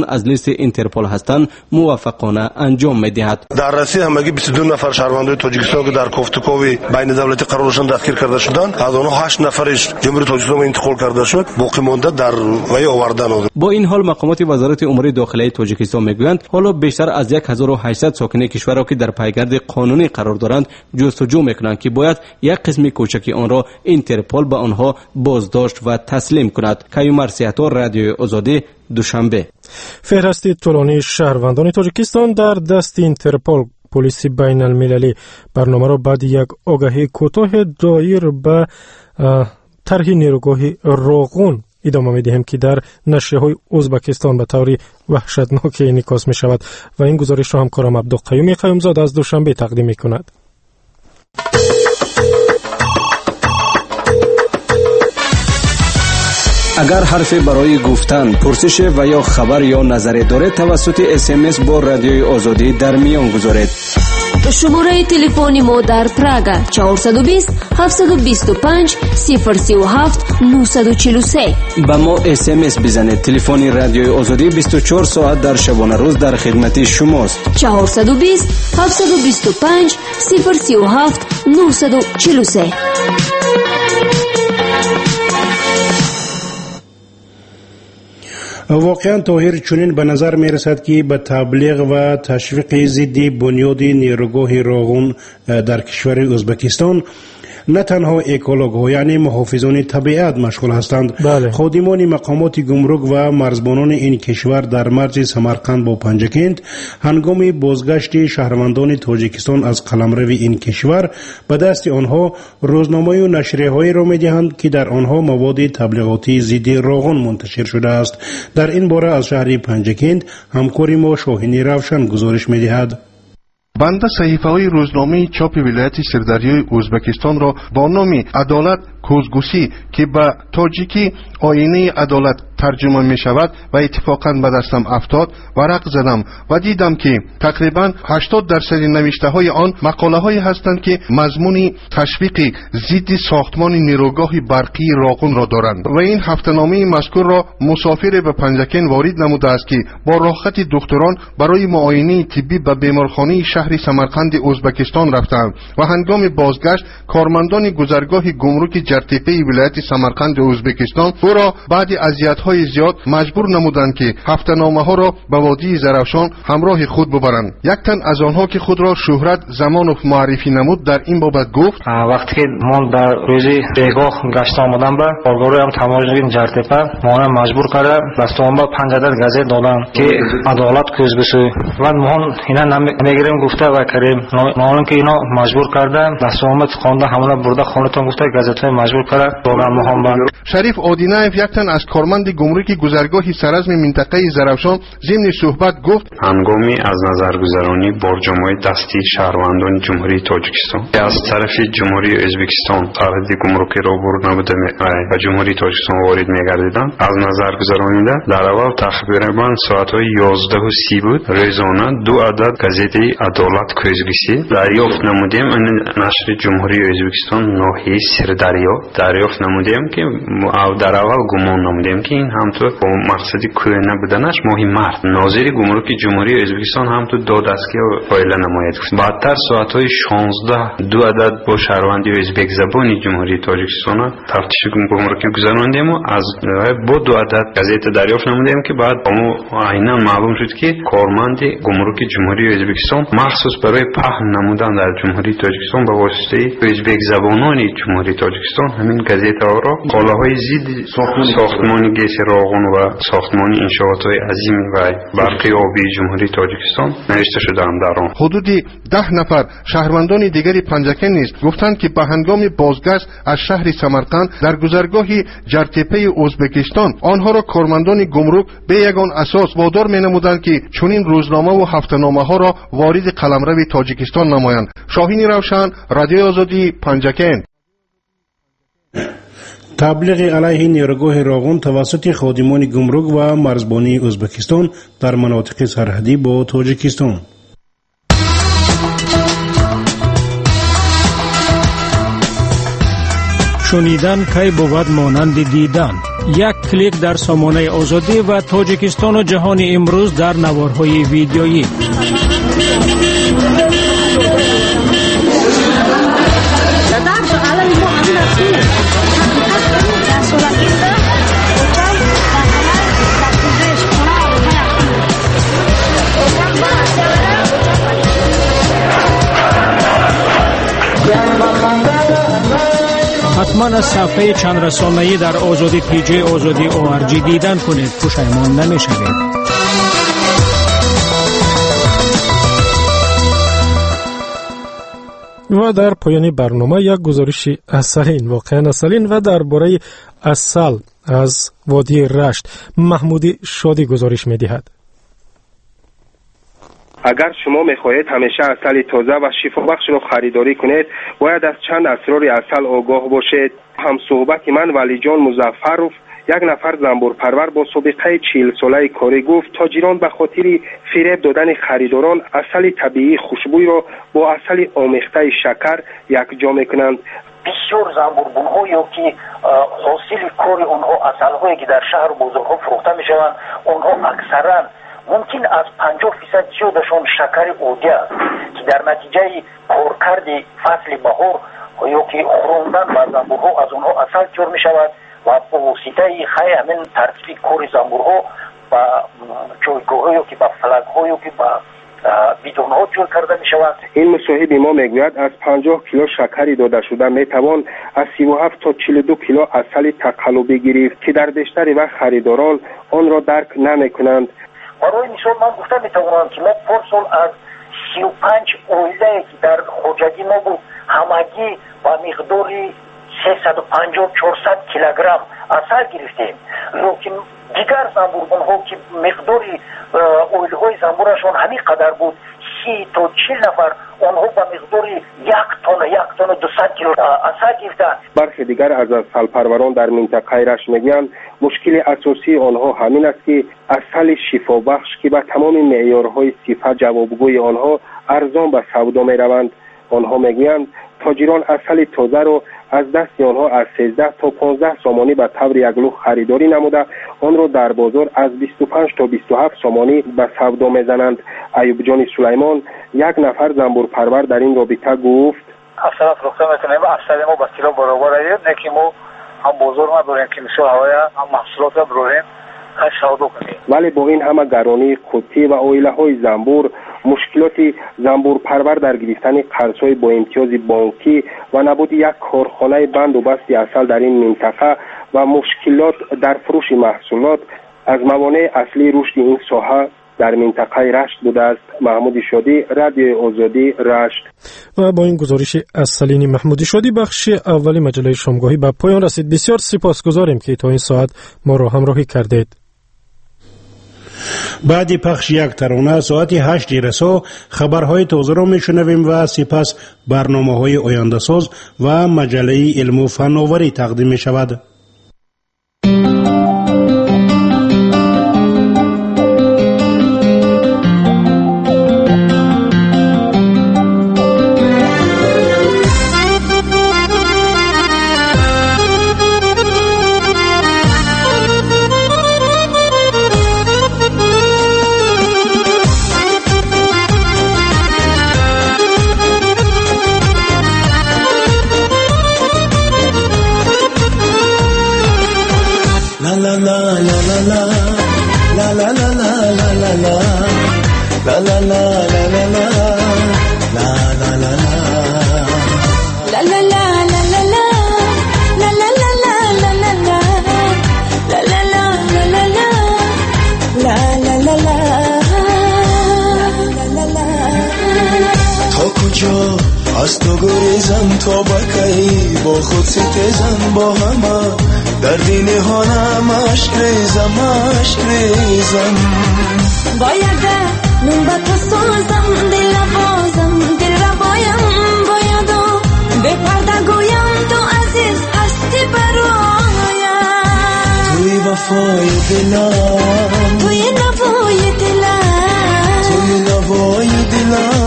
از لیست اینترپل هستند موفقانه انجام می‌دهد. در روسیه همگی 22 نفر شهروندان تاجیکستان که در کوفتکوی بین دولتی قرارشان دستگیر کرده شدند، از آنها 8 نفرش جمهوری تاجیکستان انتقال کرده شد، باقی مانده در وی آوردن. با این حال مقامات وزارت امور داخلی تاجیکستان میگویند حالا بیشتر از 1800 ساکن کشور را که در پیگرد قانونی قرار دارند جستجو میکنند که باید یک قسم کوچکی آن را اینترپل به آنها بازداشت و تسلیم کند. کیومر سیاتا، رادیوی آزادی، دوشنبه. فهرست طولانی شهروندان تاجیکستان در دست اینترپل پلیس بین المللی برنامه را بعد یک آگهی کوتاه دایر به طرح نیروگاه راغون ادامه می‌دهیم که در نشریه‌های ازبکستان به طور وحشتناک انعکاس می‌شود و این گزارش را همکارم عبدالقیوم قیومزاده از دوشنبه تقدیم می‌کند. اگر حرفی برای گفتن، پرسش و یا خبر یا نظری دارید توسط SMS با رادیوی آزادی در میان گذارید. شماره تلفن ما در پراگ 420 725 037 943. با ما SMS بزنید. تلفن رادیوی آزادی 24 ساعت در شبانه روز در خدمت شماست. 420 725 037 943. واقعا طاهر چنین به نظر می رسد که به تبلیغ و تشویق ضد بنیاد نیروگاه راغون در کشور ازبکستان نه تنها اکولوگ‌ها یعنی محافظان طبیعت مشغول هستند، خادمان مقامات گمرک و مرزبانان این کشور در مرز سمرقند با پنجکند هنگام بازگشت شهروندان تاجیکستان از قلمرو این کشور به دست آنها روزنامه و نشریه‌هایی را می‌دهند که در آنها مواد تبلیغاتی ضد راغون منتشر شده است. در این باره از شهر پنجکند همکاری ما شاهینی روشن گزارش می‌دهد. بنده صحیفه‌های روزنامه چاپ ولایت سردریای ازبکستان را با نام عدالت کوزگوسی که به تاجیکی آینه عدالت ترجمه می شود و اتفاقاً به دستم افتاد ورق زدم و دیدم که تقریباً 80% نوشته های آن مقاله هایی هستند که مضمون تشویق ضد ساختمان نیروگاه برقی راغون را دارند و این هفته‌نامه مذکور را مسافر به پنجکن وارد نموده است که با راحت دکتران برای معاینه طبی به بیمارخانه شهر سمرقند ازبکستان رفتند و هنگام بازگشت کارمندان گذرگاه گمرک جرتپه ولایت سمرقند ازبکستان او را بعد اذیت‌های زیاد مجبور نمودند که هفته‌نامه‌ها را به وادی زرافشان همراه خود ببرند. یک تن از آنها که خود را شهرت زمانوف معرفی نمود در این بابت گفت: وقتی که من در روز بگاه گشت آمدم به کارگروه هم تماشاگین جرتپه ما مجبور کرده دستم به 50 گازت دادن که عدالت کوزگوسی و ما اینا نمیگیریم گفته و کریم نه که اینا مجبور کرده دستم خونده همون برده خونتون گفته گازت‌های مجبور کرده دادن محمد شریف آدینایف یک تن از کارمند گمرک گذرگاه سرازم منطقه زرافشان ضمن صحبت گفت: هنگامی از نظرگذرانی برجام‌های دستی شهروندان جمهوری تاجیکستان از طرف جمهوری ازبکستان سرحد گمرکی را عبور نموده و جمهوری تاجیکستان وارد می‌گردیدند از نظرگذرانیده در اول تقریباً ساعت‌های 11:30 بود روزانه 2 عدد گازت عدالت کوزگوسی دریافت نمودیم. نشر جمهوری ازبکستان ناحیه سردریا دریافت نمودیم که در اول گمان نمودیم که این همطور با مقصدی کوه نبودنش ماهی مرد ناظر گمرک جمهوری ازبکستان همطور دادستگی فایل نماید. بعدتر ساعت‌های 16 2 عدد با شهروندی ازبک زبانی جمهوری تاجیکستان تفتیش گمرکی گذراندیم و از با 2 عدد گازت دریافت نمودیم که بعد ما عیناً معلوم شد که کارمند گمرک جمهوری ازبکستان مخصوص برای پهن نمودن در جمهوری تاجیکستان به واسطه ازبک زبانان جمهوری تاجیکستان همین گازت ها را کالاهای ضد ساختمان گیس راغون و ساختمان انشاءات‌های عظیم و برقی آبی جمهوری تاجیکستان نوشته شده‌اند. در آن حدود 10 نفر شهروندان دیگری پنجکن نیز گفتند که به هنگام بازگشت از شهر سمرقند در گذرگاه جرتپه ازبکستان آنها را کارمندان گمرک به یگان اساس وادار می‌نمودند که چنین روزنامه و هفته‌نامه‌ها را وارد قلمرو تاجیکستان نمایند. شاهین روشن، رادیو آزادی، پنجکن. تبلیغ علیه نیروگاه راغون توسط خادمان گمرک و مرزبانی ازبکستان در مناطق سرحدی با تاجیکستان. شنیدن کی بود مانند دیدن. یک کلیک در سامانه آزادی و تاجیکستان و جهان امروز در نوارهای ویدیویی. حتما از صفحه چند رسانه‌ای در آزادی پیجی آزادی ORG دیدن کنید، پشیمان نمی‌شوید. و در پایان برنامه یک گزارش اصلین، واقعا اصلین و درباره عسل از وادی رشت محمودی شادی گزارش می‌دهد. اگر شما می‌خواهید همیشه عسل تازه و شفابخش را خریداری کنید، باید از چند اسرار عسل آگاه باشید. هم صحبت من ولی جان مظفرов، یک نفر زنبور پرور با سابقه 40 ساله کاری، گفت تاجران به خاطر فریب دادن خریداران عسل طبیعی خوشبوی را با عسل آمیخته شکر یکجا میکنند. بسیار زنبوربون‌هایی که حاصل کار آنها عسل‌هایی که در شهر و بازارها فروخته میشوند، آنها اکثرا ممکن از 50% زیادشان شکر عادی است که در نتیجه کارکرد فصل بهار یا که خوراندن به زنبورها از آنها عسل تیار می شود و با واسطه همین ترتیب کار زنبورها به جایگاه یا که به فلک ها یا که به بیدون ها تیار کرده می شود. این مصاحب ما میگوید از 50 کیلو شکری داده شده می توان از 37 تا 42 کیلو عسل تقلبی گرفت که در بیشتر وقت خریداران آن را درک نمی کنند. برای مثال من گفتم میتوانم که ما پارسال از 35 اویله که در خواجگی ما بود همگی با مقداری 350-400 کیلوگرم عسل گرفتیم. لیکن دیگر زنبوربون‌ها که مقداری اویل‌های زنبورشان همین قدر بود 30 تا 40 نفر آنها با مقداری 1 تن 200 کیلو عسل گرفتند. برخی دیگر از عسل پروران در منطقه رشت میگویند مشکل اساسی آنها همین است که عسل شفابخش که به تمام معیارهای صفت جوابگوی آنها ارزان به سودا میروند. آنها میگویند تاجران عسل تازه را از دست آنها از 13 تا 15 سامانی به طور یک لوح خریداری نموده آن را در بازار از 25 تا 27 سامانی به سودا میزنند. ایوب جان سلیمان یک نفر زنبور پرور در این رابطه گفت عسل فروخته میکنیم و عسل ما با کیلو برابر است، نه که ما هم بازار نداریم که مثل هوای هم محصولات هم بریم سودا کنیم. ولی با این همه گرانی قوطی و اویله های زنبور، مشکلات زنبور پرور در گرفتن قرض‌های با امتیاز بانکی و نبود یک کارخانه بند و بست عسل در این منطقه و مشکلات در فروش محصولات از موانع اصلی رشد این ساحه در منطقه رشت بوده است. محمود شادی، رادیو آزادی، رشت. و با این گزارش اصلینی محمود شادی بخش اولی مجله شامگاهی به پایان رسید. بسیار سپاسگزاریم که تا این ساعت ما را همراهی کردید. بعد پخش یک ترانه ساعت 8 رسا خبرهای تازه را میشنویم و سپس برنامه‌های آینده ساز و مجله علم و فناوری تقدیم می شود. از تو گریزم تا بکی با خود ستیزم با همه در دین هانم عشق ریزم باید نون با تو سازم دل بازم دل را باید به پرده گویم تو عزیز هستی برایم توی وفای دلم توی نوای دلم توی نوای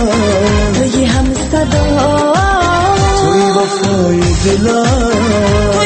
دلم توی هم صدا توی وفای دلم